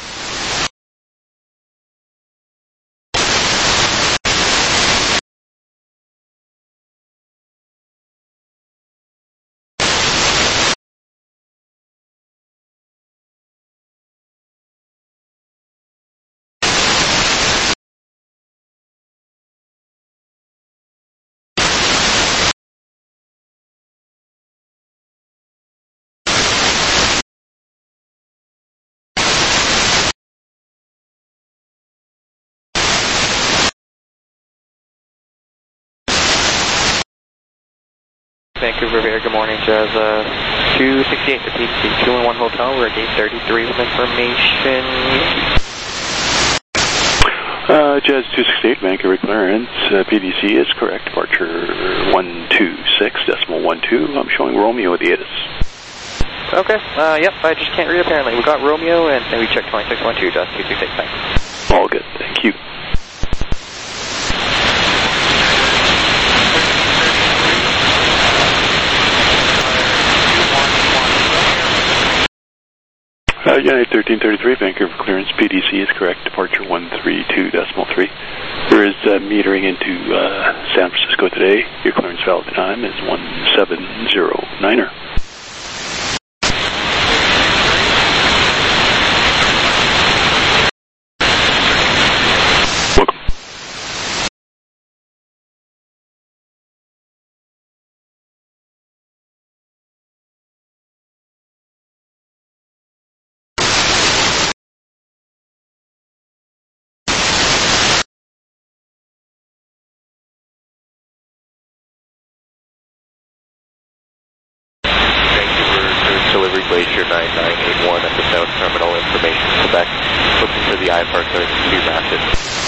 Vancouver Air, good morning, Jazz 268 to PDC 211 Hotel, we're at gate 33 with information. Jazz 268, Vancouver clearance, PDC is correct, departure 126.12. I'm showing Romeo at the ATIS. Okay, yep, I just can't read apparently. We got Romeo and we checked 2612, Jazz 268, thanks. All good, thank you. United 1333, Vancouver clearance, PDC is correct, departure 132.3. There is metering into San Francisco today. Your clearance valid time is 1709er. Glacier 9981 at the South Terminal, information Quebec. Looking for the IFR clearance to be massive.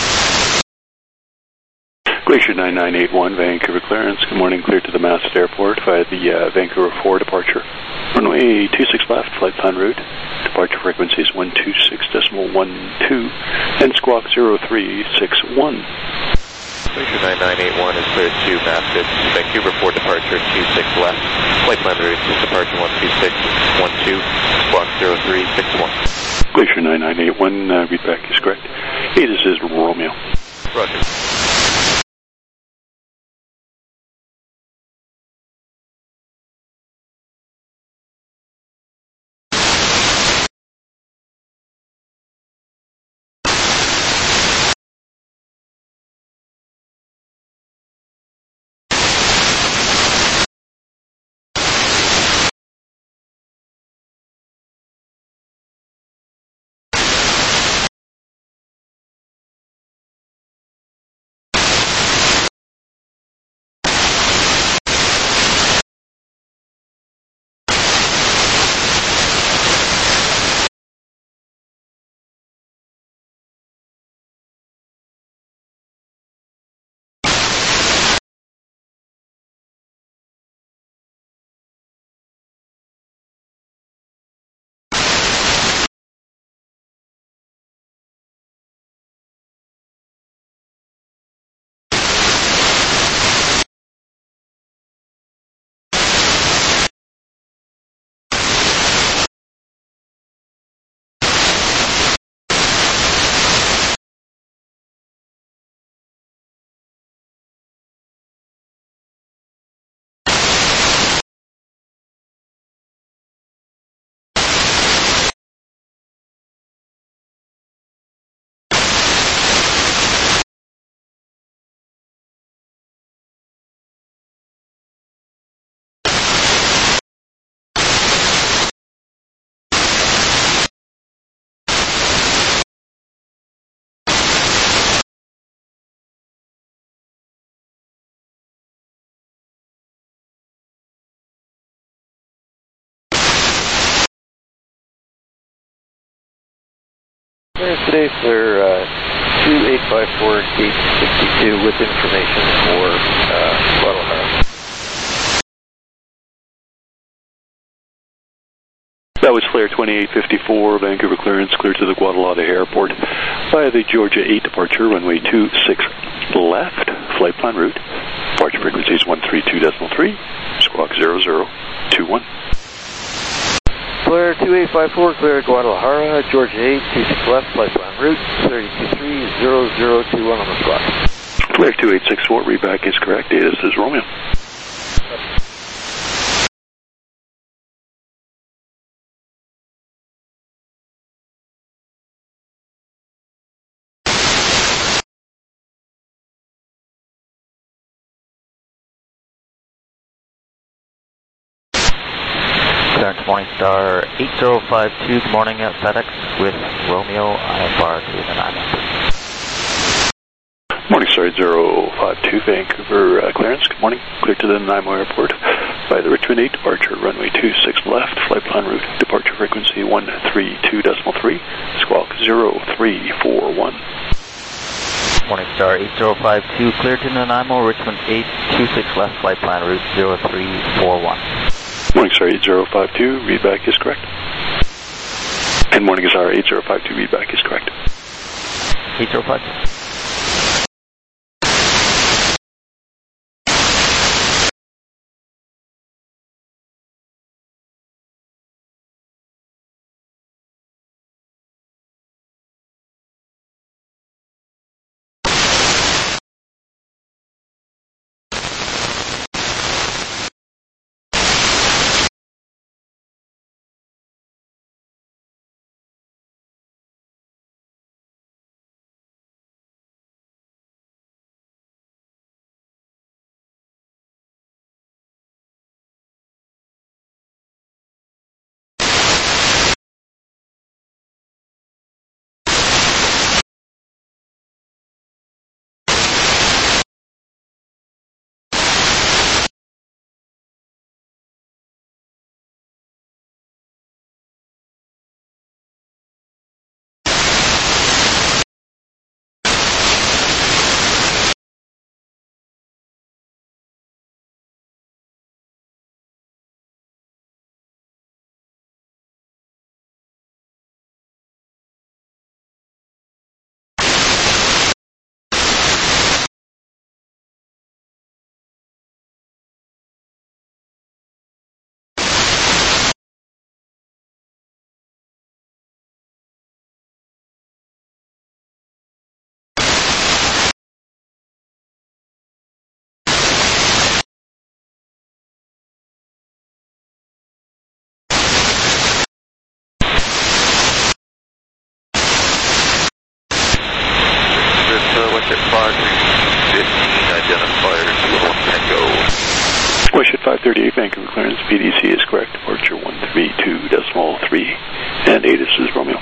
Glacier 9981, Vancouver clearance. Good morning, cleared to the Masset Airport via the Vancouver 4 departure. Runway 26 left, flight plan route. Departure frequency is 126.12 and squawk 0361. Glacier 9981 is cleared to Masset, Vancouver 4 departure 26 left. Flight plan route is departure 12612, squawk 0361. Glacier 9981, readback is correct. ATIS is Romeo. Roger. Today for 2854 gate 62 with information for Guadalajara. That was Flare 2854, Vancouver clearance, clear to the Guadalajara Airport via the Georgia 8 departure, runway 26 left, flight plan route. Departure frequency is 132.3, squawk 0021. Flare 2854, clear Guadalajara, Georgia 8, 26 left, flight plan route, 323021 on the squawk. Flare 2864, readback is correct, data is Romeo. Clearance Morningstar 8052, good morning at FedEx with Romeo, IFR to the 9. Morningstar 052, Vancouver clearance, good morning, clear to the Nanaimo Airport by the Richmond 8 departure, runway 26 left, flight plan route, departure frequency 132.3, squawk 0341. Morningstar 8052, clear to Nanaimo, Richmond 8, 26 left, flight plan route 0341. Morningstar 8052, readback is correct. And Morningstar 8052, readback is correct. 8052. Westjet 538, Vancouver clearance, PDC is correct, departure 132.3, and ATIS is Romeo.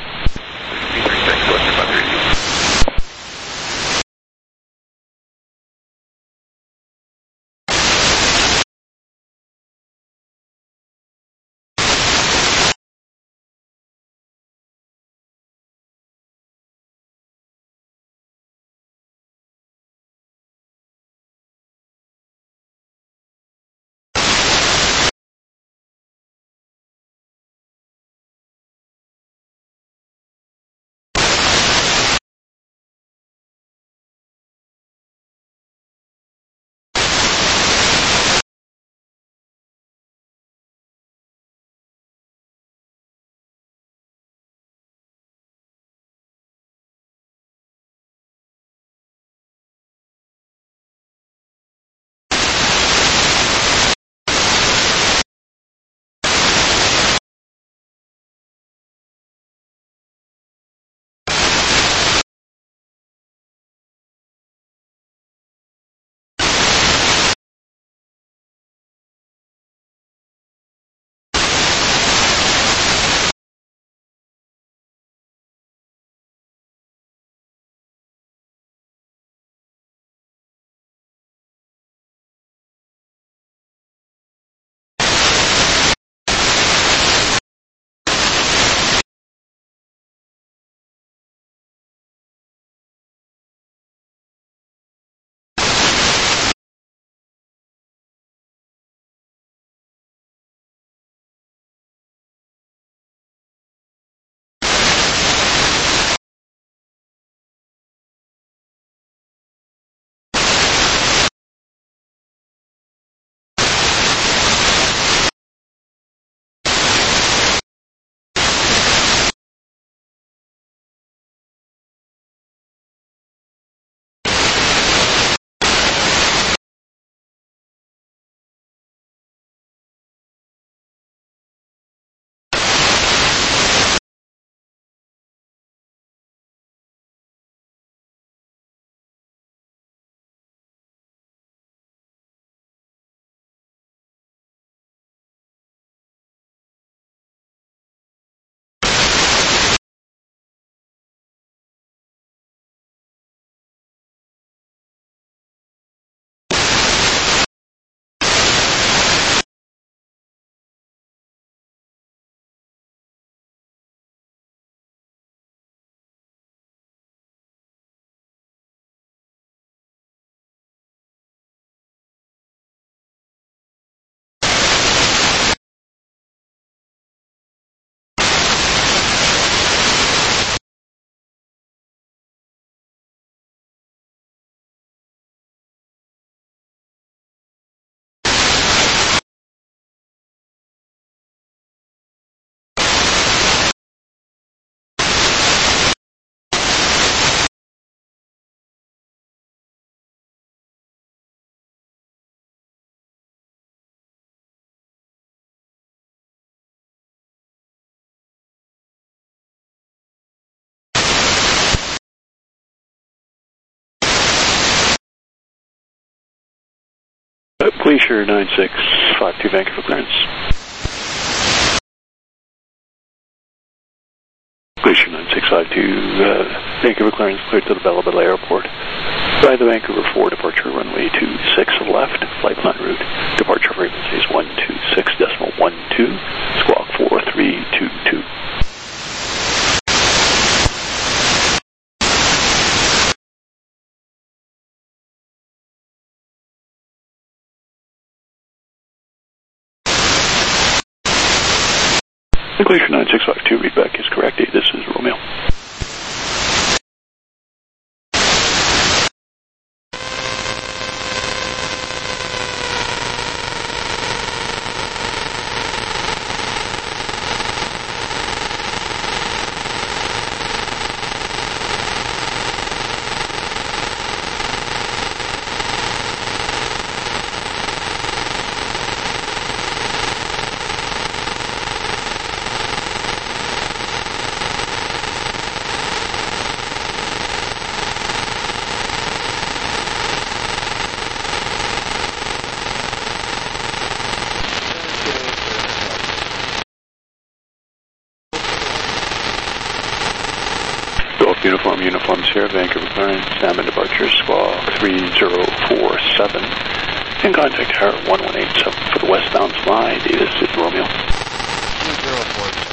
Glacier 9652 Vancouver clearance. Glacier 9652 Vancouver clearance cleared to the Bella Bella Airport. By the Vancouver 4 departure runway 26 left, flight plan route. Departure frequency is 126.12, squawk 4322. The Glacier 9652 readback is correct. This is Romeo. Uniform Sierra, Vancouver clearance, Salmon departure, squawk 3047, and contact tower 1187 for the westbound slide. This is Romeo. 204.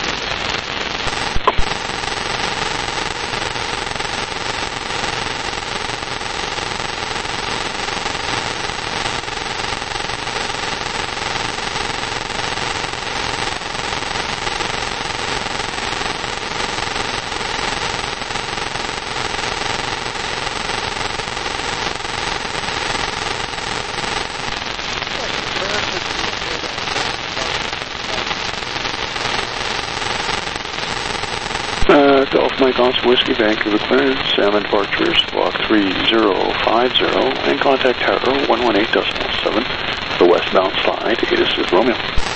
Golf Mike Oscar Whiskey, Vancouver clearance, Salmon departure, squawk 3050, and contact tower 118.7 for the westbound slide. This is Romeo.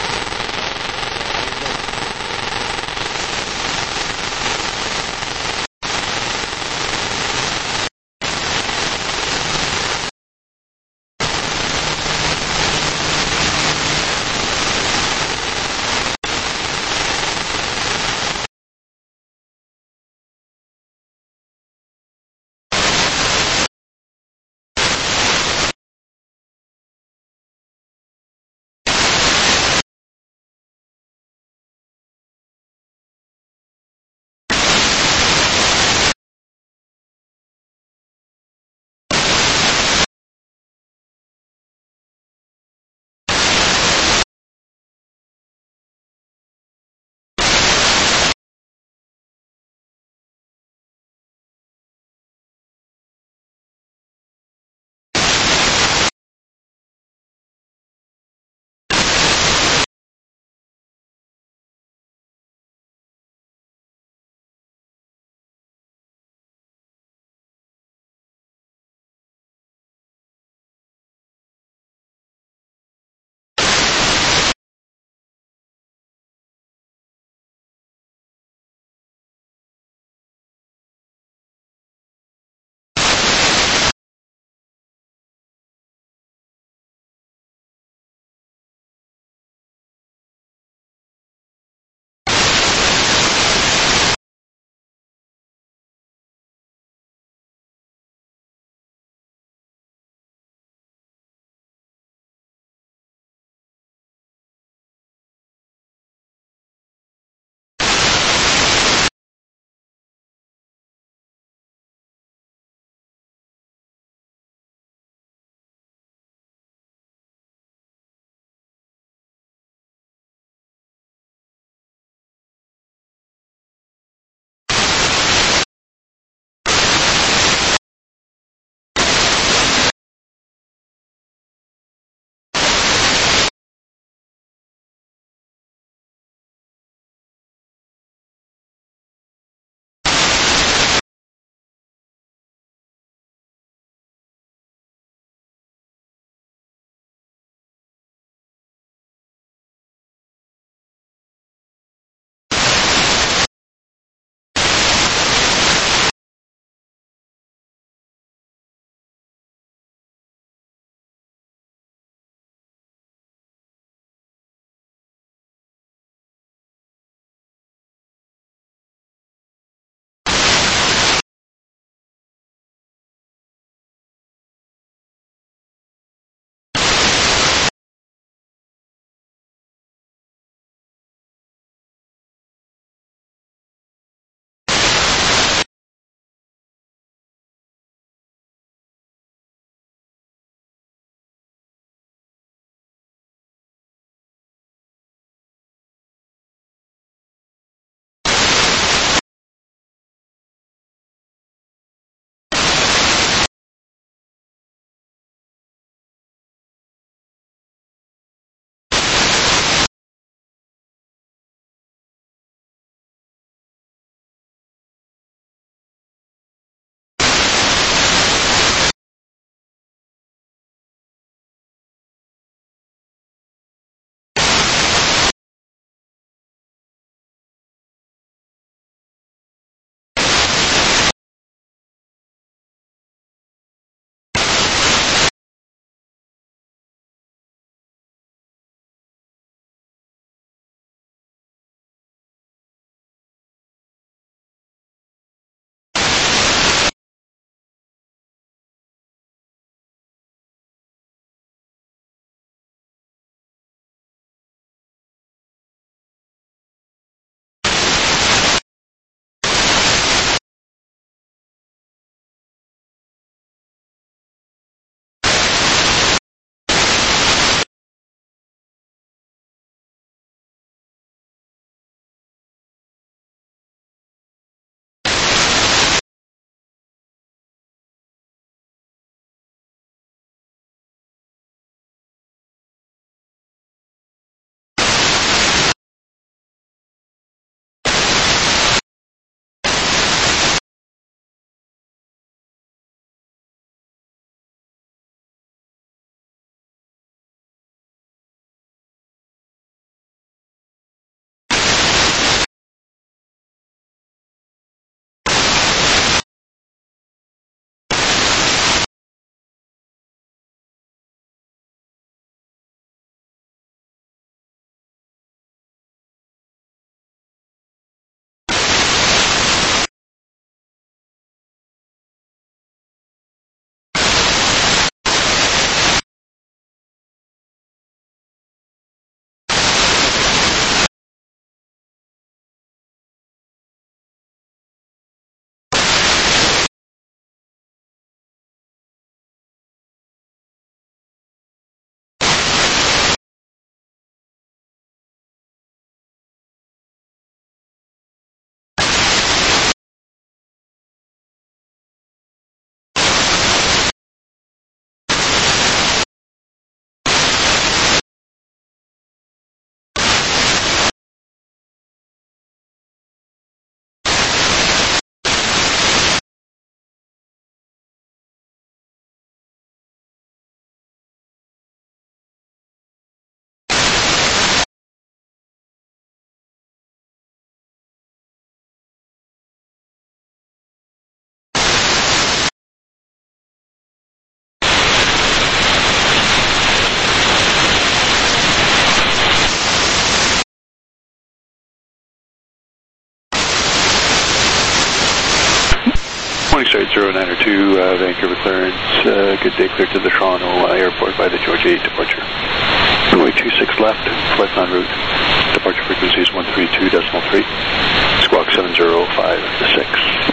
Straight 0902, Vancouver clearance. Good day, clear to the Toronto airport by the Georgia 8 departure. Runway 26 left, flight plan route. Departure frequency is 132.3. Squawk 7056.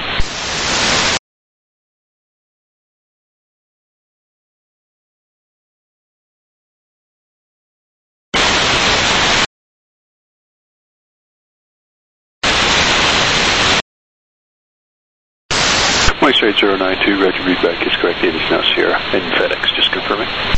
Runway straight 092, Roger, readback is correct. It is now Sierra and FedEx, just confirming.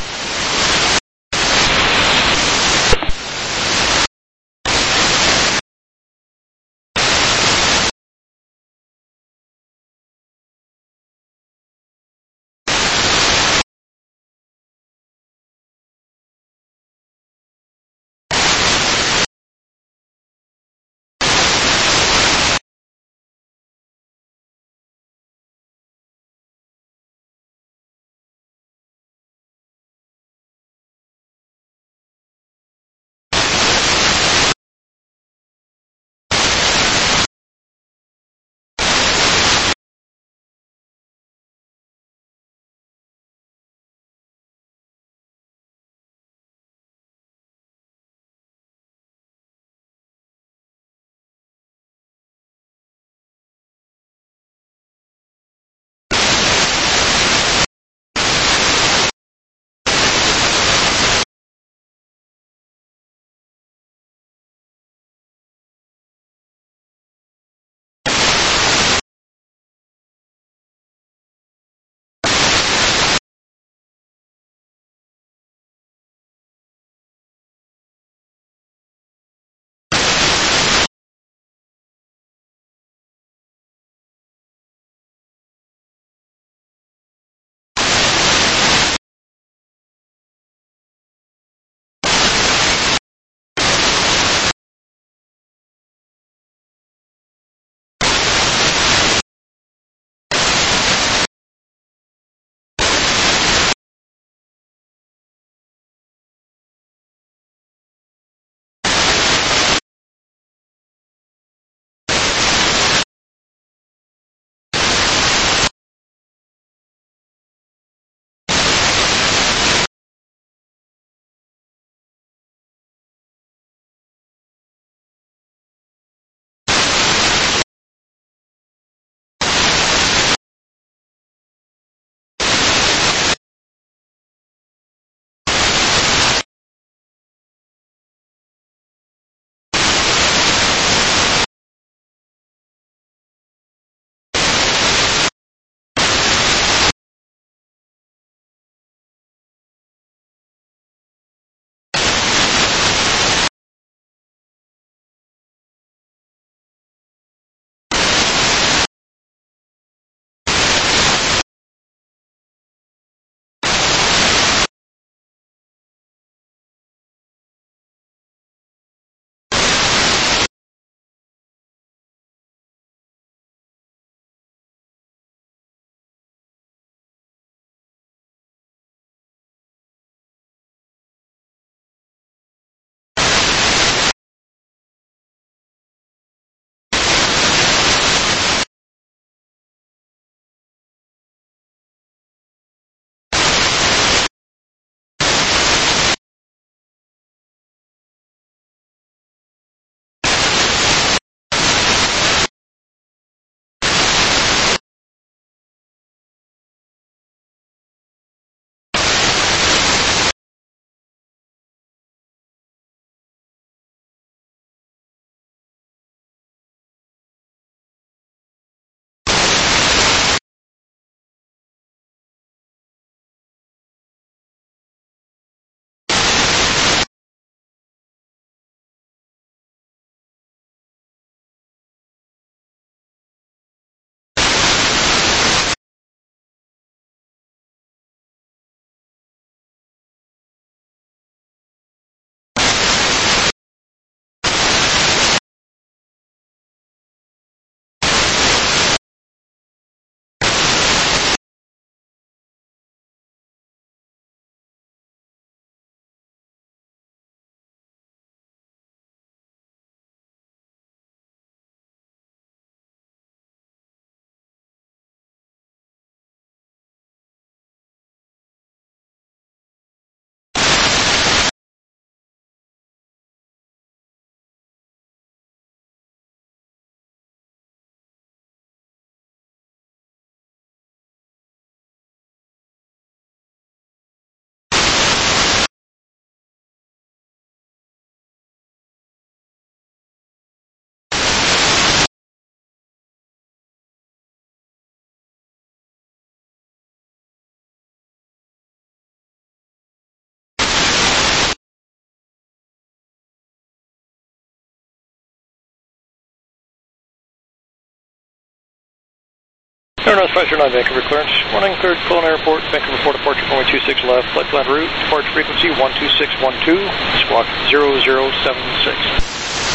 Air North 509, Vancouver clearance. Running cleared Kelowna Airport, Vancouver 4 departure, runway 26 left, flight plan route, departure frequency 12612, squawk 0076.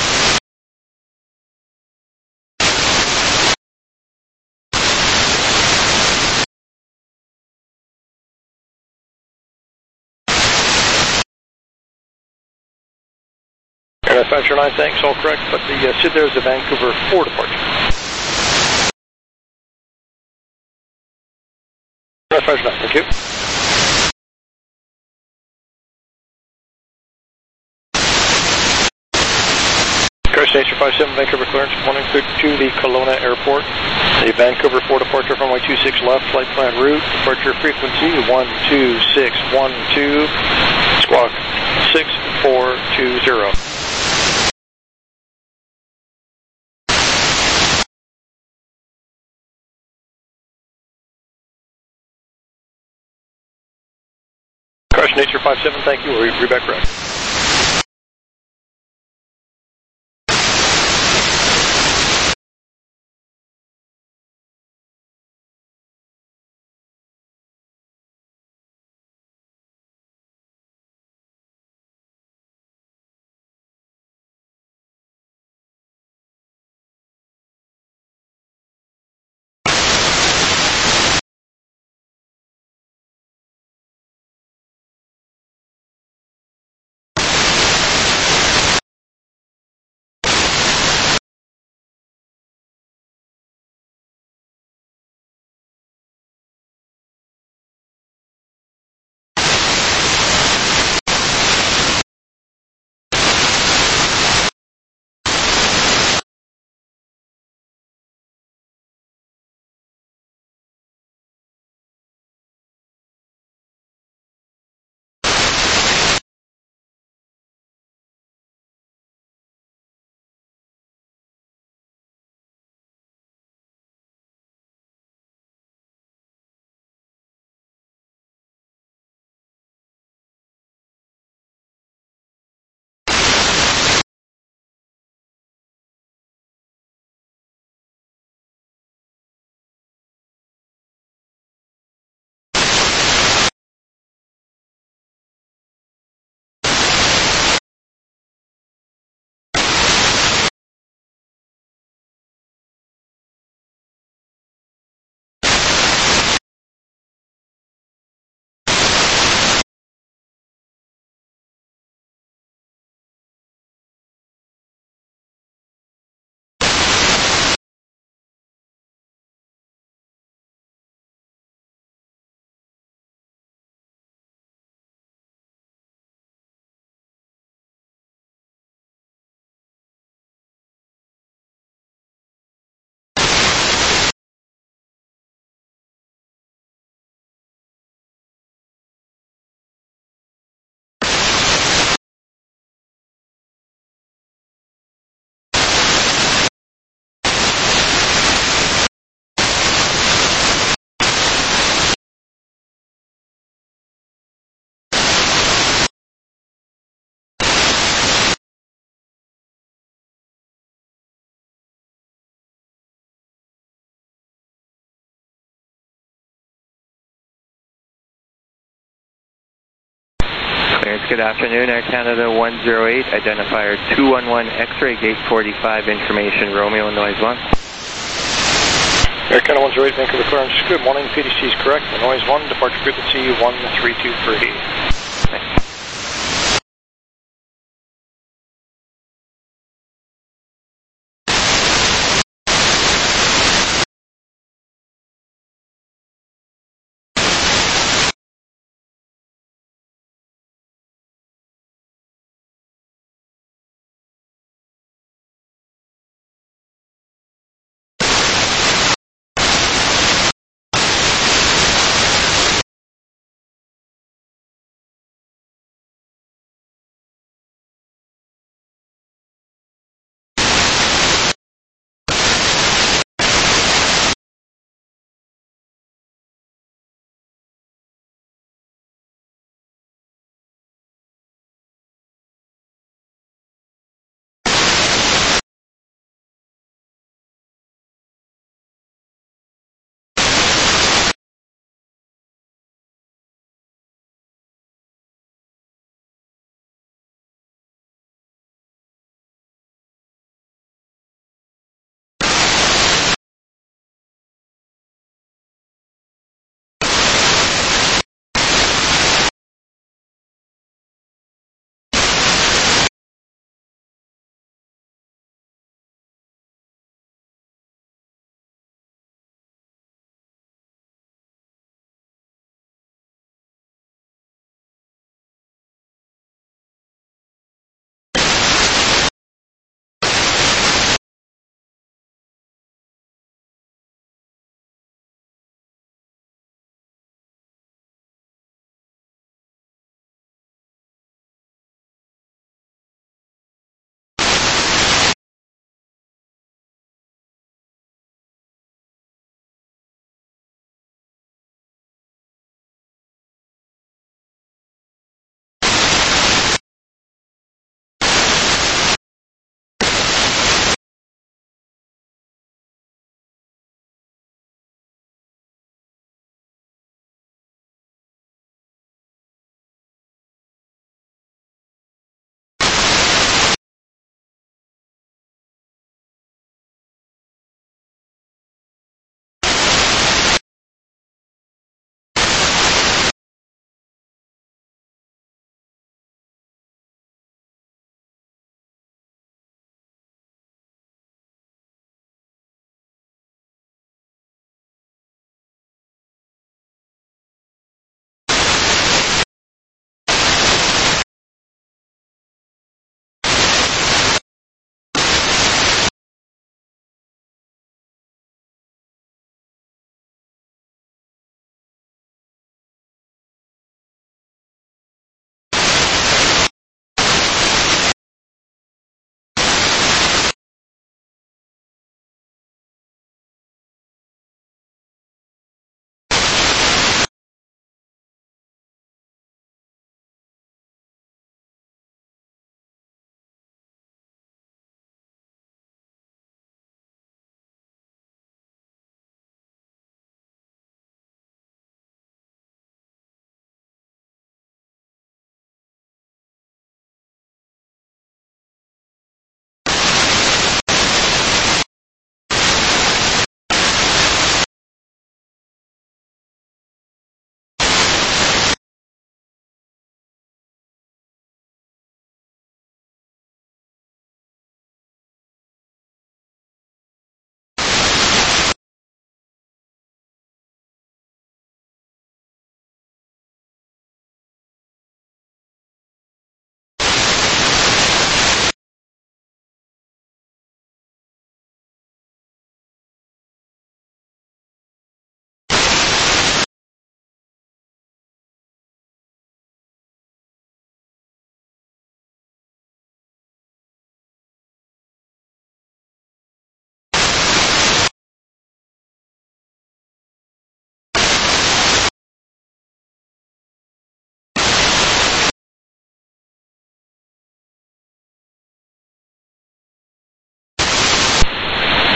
Air North 509, thanks, all correct, but the SID there is a Vancouver 4 departure. Air North 509, thank you. Crash Nature 57, Vancouver clearance, morning cleared to the Kelowna Airport. The Vancouver 4 departure, runway 26 left, flight plan route, departure frequency 12612, squawk 6420. Crash Nature 57, thank you, we'll be back correct. Clearance, good afternoon, Air Canada 108, identifier 211 X-ray, gate 45, information, Romeo, noise 1. Air Canada 108, Vancouver clearance, good morning, PDC is correct, noise 1, departure frequency 1323.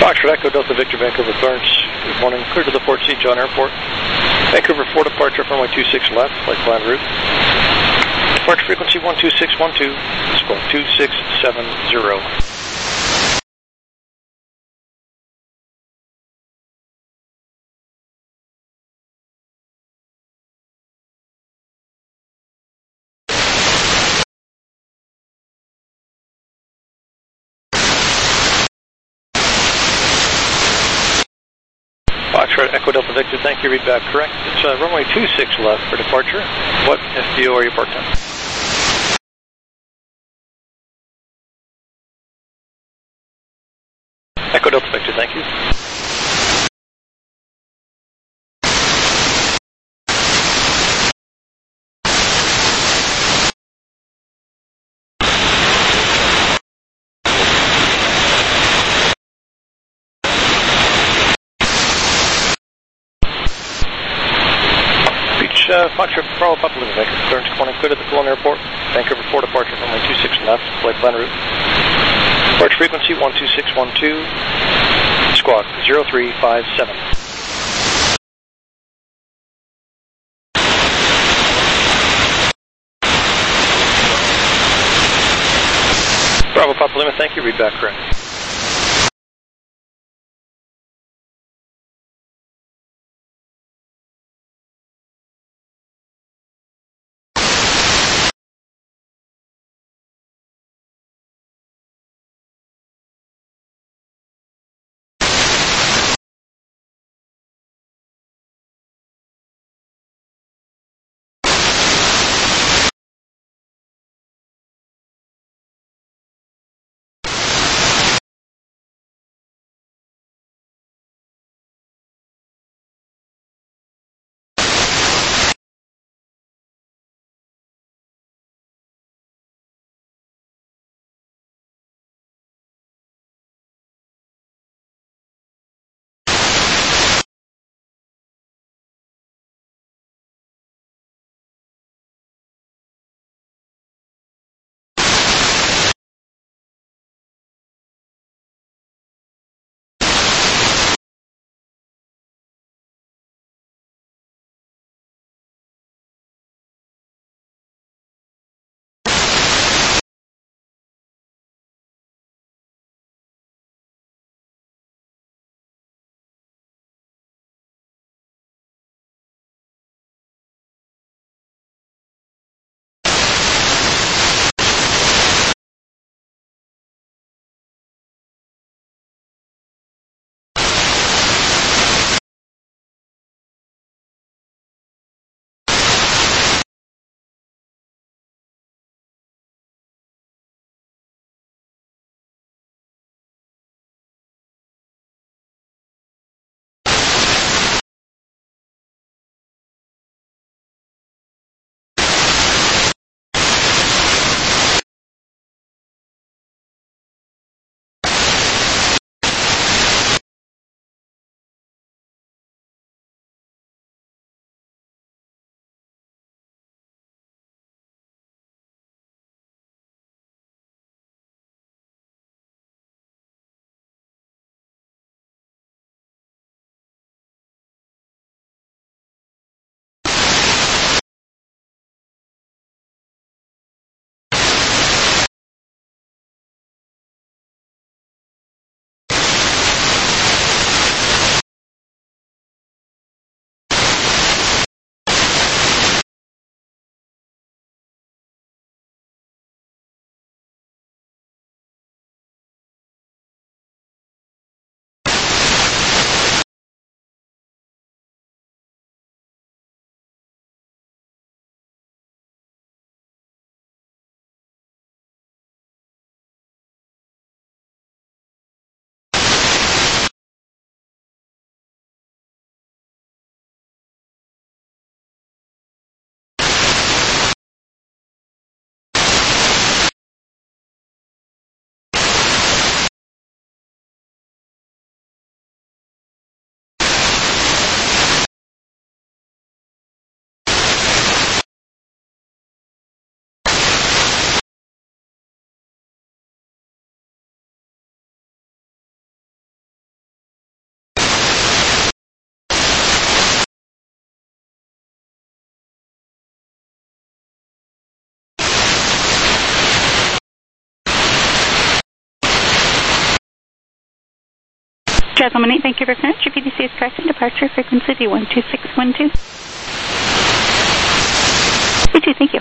Foxtrot Echo Delta Victor Vancouver Clarence. Good morning. Clear to the Fort St. John Airport. Vancouver 4 departure runway 26 left, flight plan route. Departure frequency 12612, squawk 2670. Foxtrot Echo Delta Victor, thank you, read back correct. It's runway 26 left for departure. What FBO are you parked on? Echo Delta Victor, thank you. Foxtrot Bravo Papa Lima, Vancouver Clarence, calling clear to the Cologne Airport. Vancouver 4 departure runway 26 left, flight plan route. Departure frequency 12612, squawk 0357. Bravo Papa Lima, thank you, read back correct. Jazz 18, Vancouver clearance. Your PDC is correct and departure frequency be 12612. You too, thank you.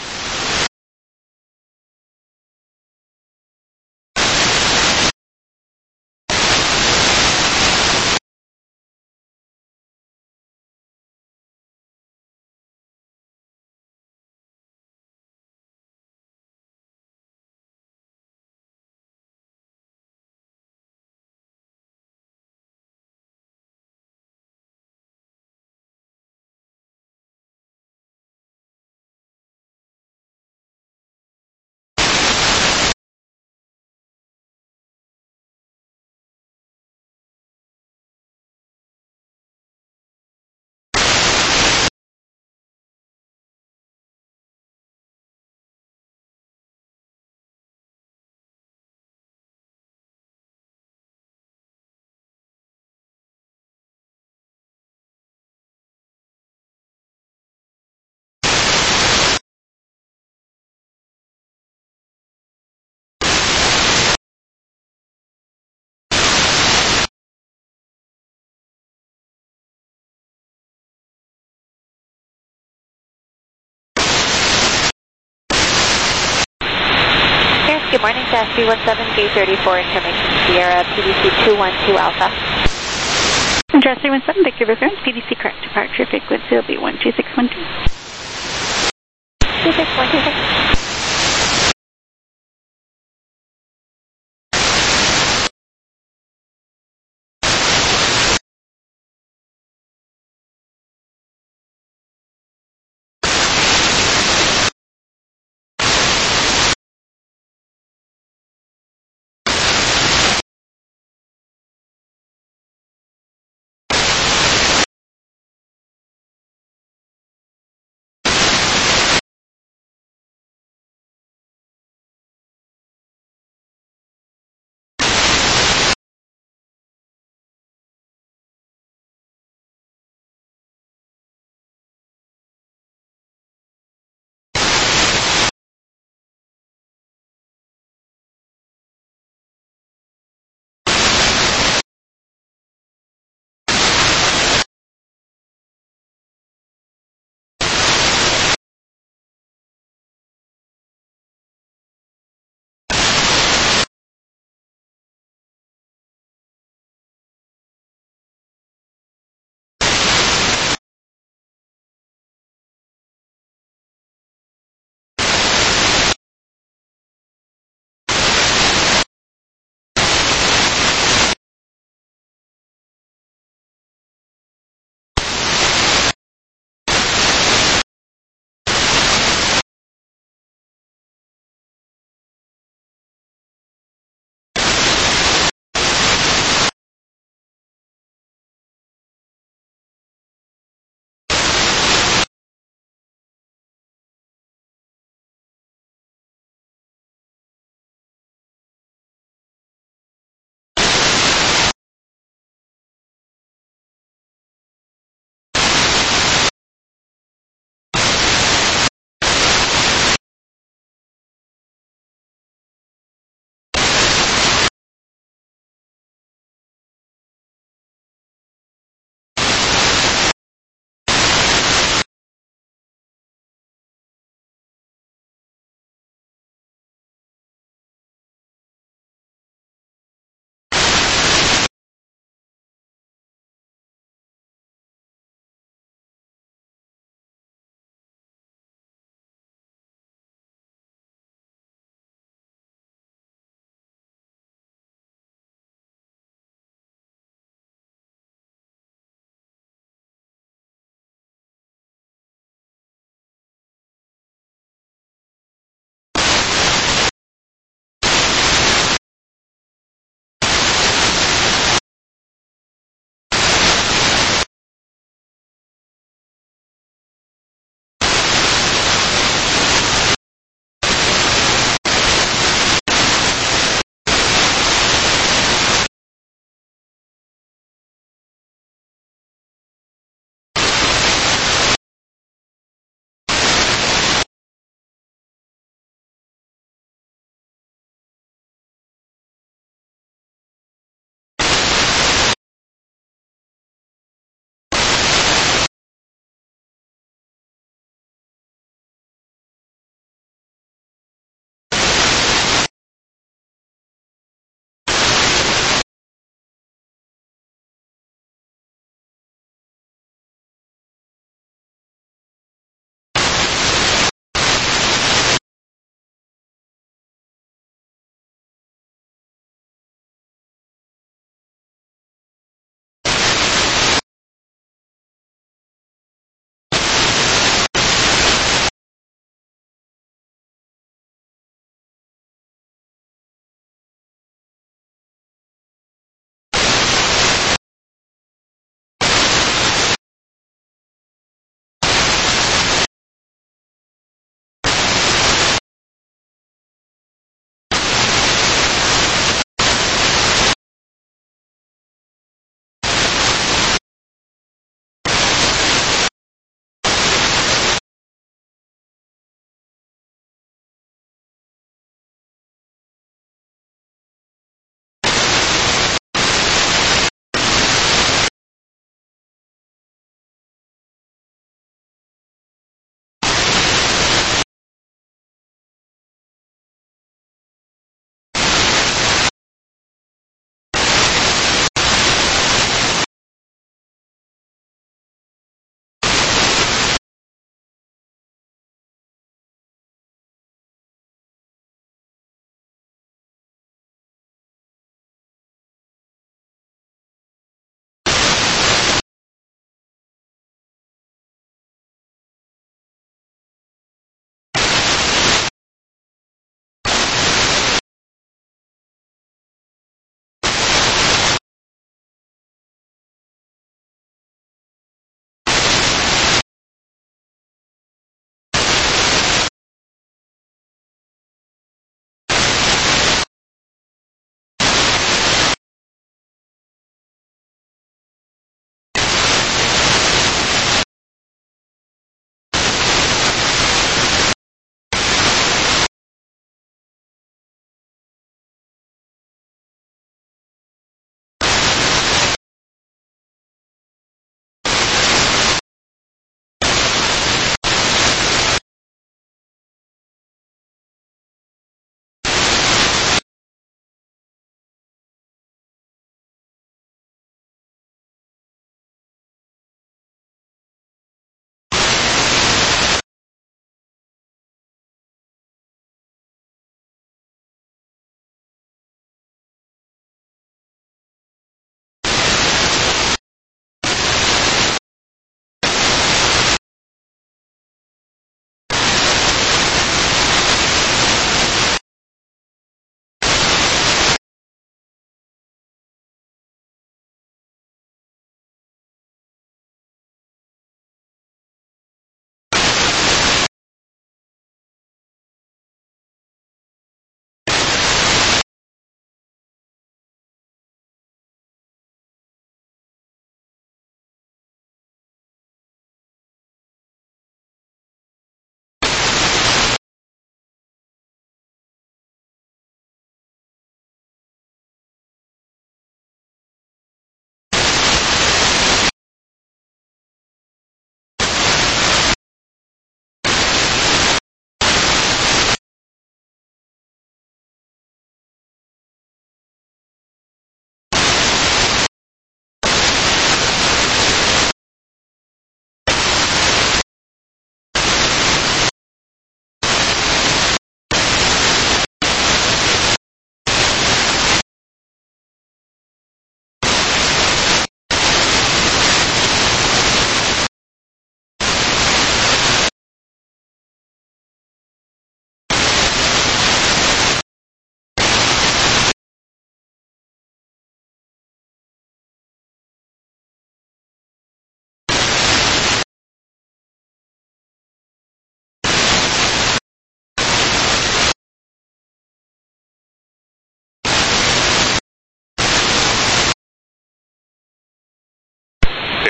Good morning, Taxi 17 Gate 34, information Sierra, PDC 212 Alpha. Address 317, Vancouver clearance, PDC correct departure frequency will be 12612. 26126.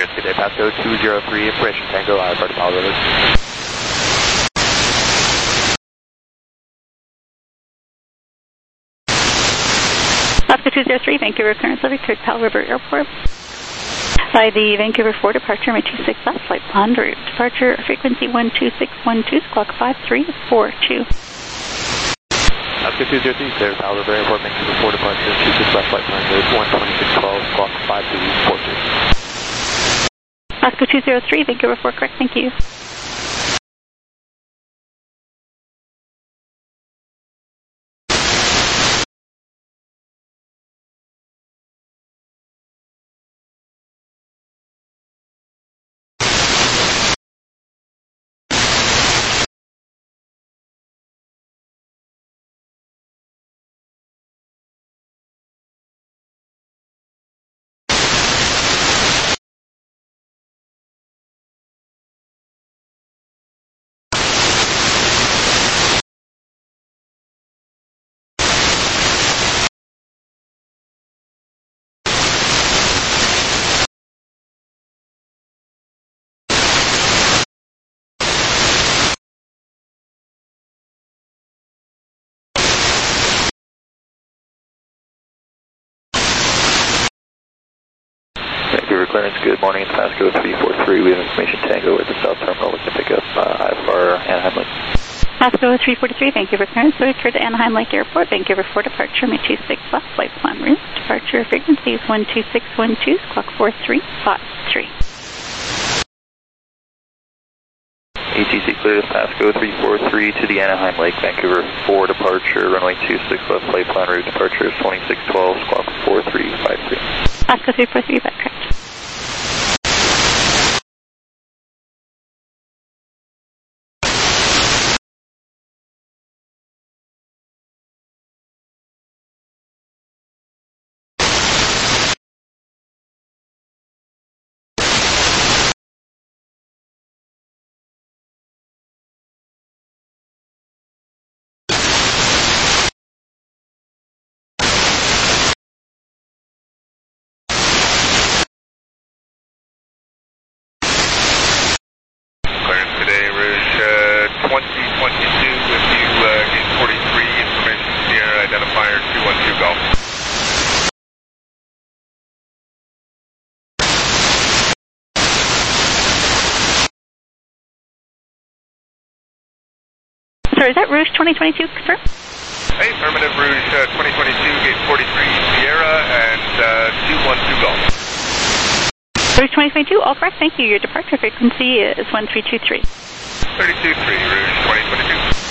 clearance, good day. Pasco 203, information Tango, IFR to Palo Road. Pasco 203, Vancouver clearance over to Powell River Airport. By the Vancouver 4 departure, my 26 left, flight plan route. Departure frequency 12612, clock 5342. Pasco 203, clear Powell River Airport, Vancouver 4 departure, 26 left, flight plan route, 12612, clock 5342. Pasco 203, Vancouver 4, correct, thank you. Vancouver clearance, good morning, it's Pasco 343, we have information Tango at the South Terminal, looking to pick up IFR Anaheim Lake. Pasco 343, Vancouver clearance, so to Anaheim Lake Airport, Vancouver 4 departure, my 26 left, flight plan route. Departure frequency is 12612, clock 4353. ATC clear to Pasco 343 to the Anaheim Lake, Vancouver 4 departure, runway 26 left, flight plan route, departure is 2612, squawk 4353. Pasco 343, that's correct. Sorry, is that Rouge 2022 confirmed? Hey, affirmative, Rouge 2022, gate 43 Sierra and 212 Golf. Rouge 2022, all correct, thank you. Your departure frequency is 1323. 323, Rouge 2022.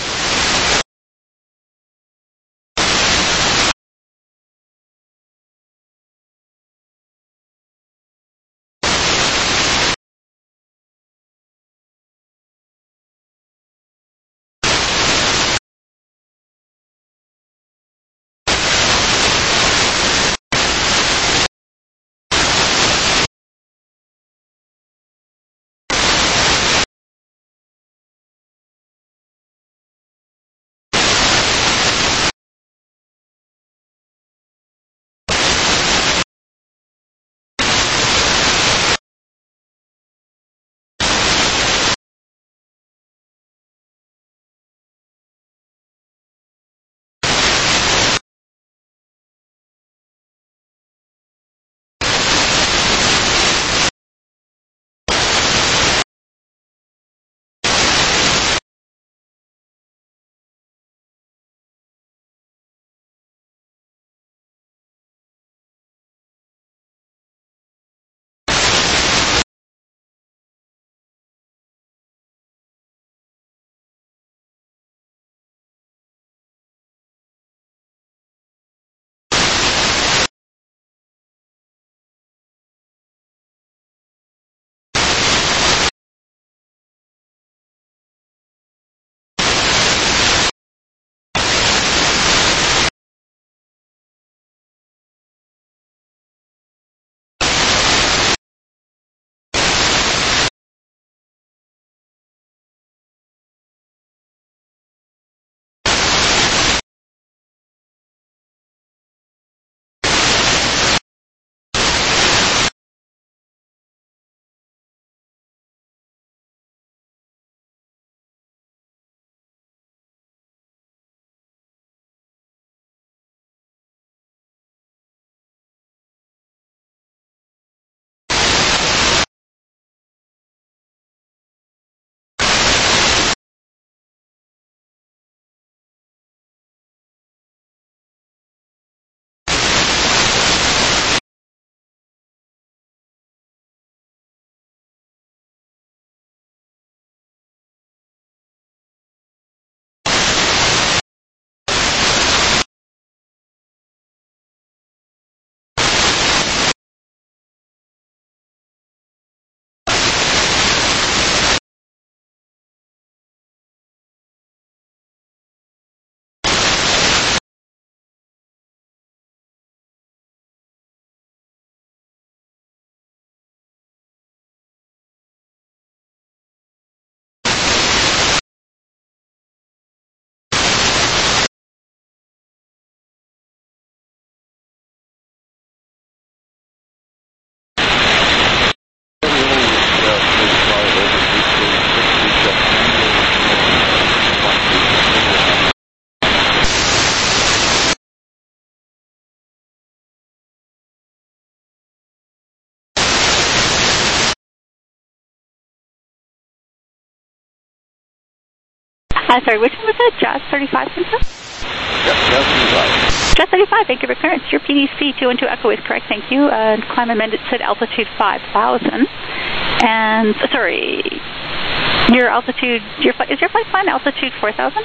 Sorry, which one was that? Jazz 35, Central? Yep, Jazz 35. Jazz 35, thank you for clearance. Your PDC 212 Echo is correct, thank you. Climb amended said altitude 5,000. And, sorry, your altitude, is your flight plan altitude 4,000?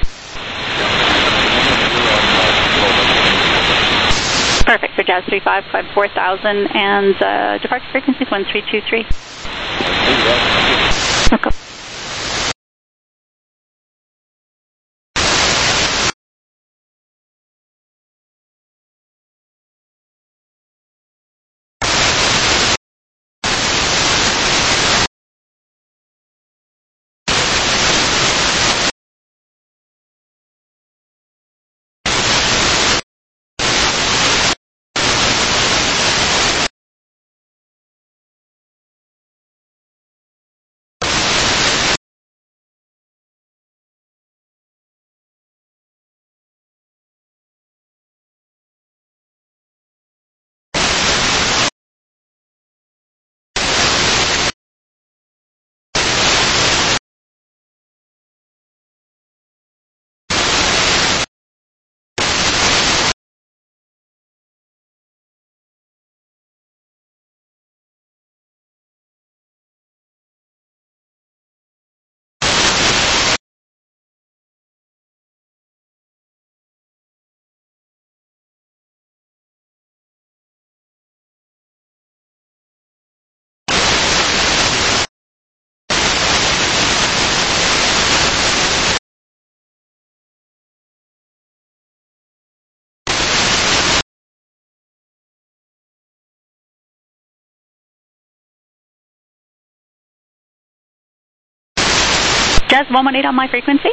Perfect, for Jazz 35, climb 4,000, and departure frequency is 1323. Okay. Jazz 118 on my frequency.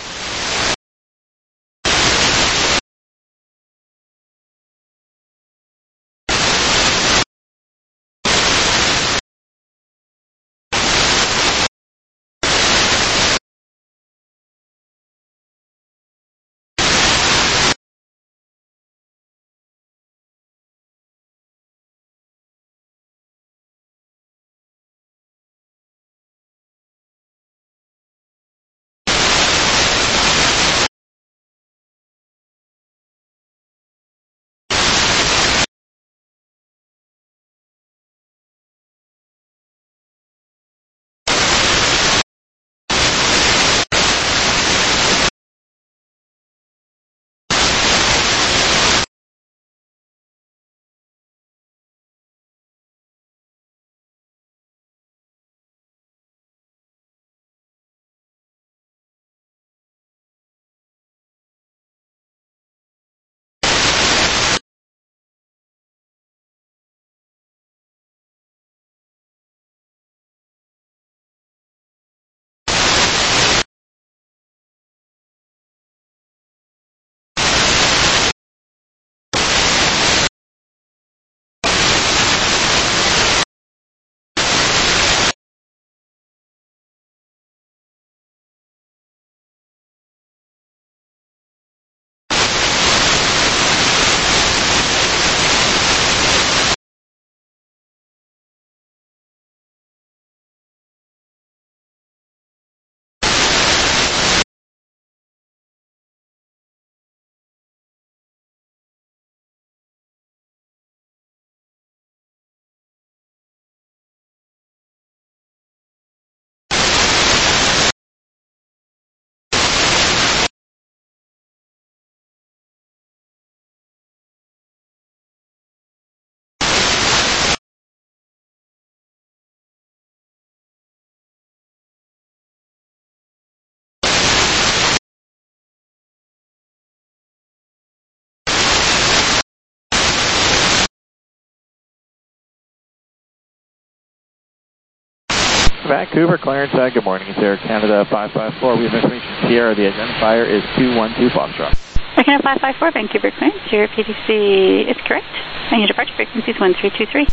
Vancouver clearance, good morning, it's Air Canada 554. We have information Sierra, the identifier is 212 Foxtrot. Air Canada 554, Vancouver clearance, your PDC is correct, and your departure frequency is 1323.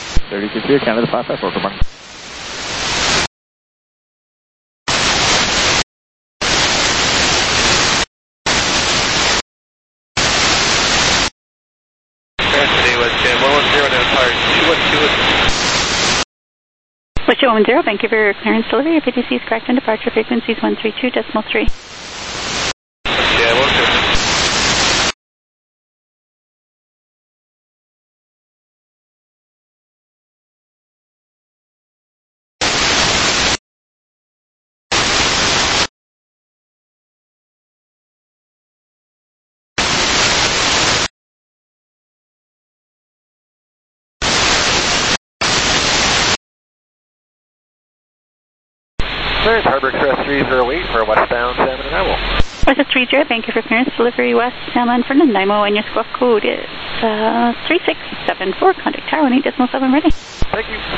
3023, Air Canada 554, good morning. Today was 110, identifier 212. West 110, Vancouver clearance delivery, your PDC is correct, and departure frequency is 132.3. Clearance, Harbor Express 308 for westbound Salmon and Nanaimo. This is 30, Vancouver clearance, delivery west Salmon for Nanaimo, and your squawk code is 3674. Contact tower 18.7 ready. Thank you.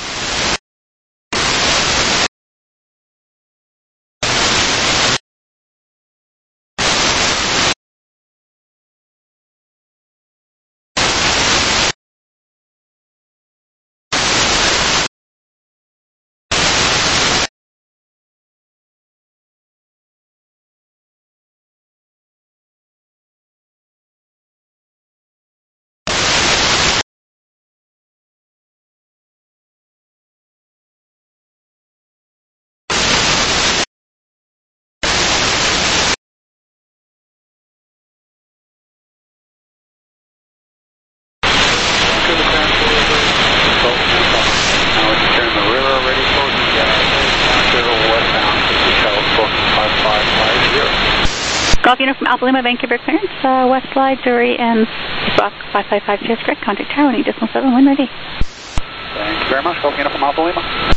Golf Unit from Alpha Lima, Vancouver clearance, west slide, Dury, and squawk 5550 is correct. Contact tower 18.7 when ready. Thank you very much. Golf Unit from Alpha Lima.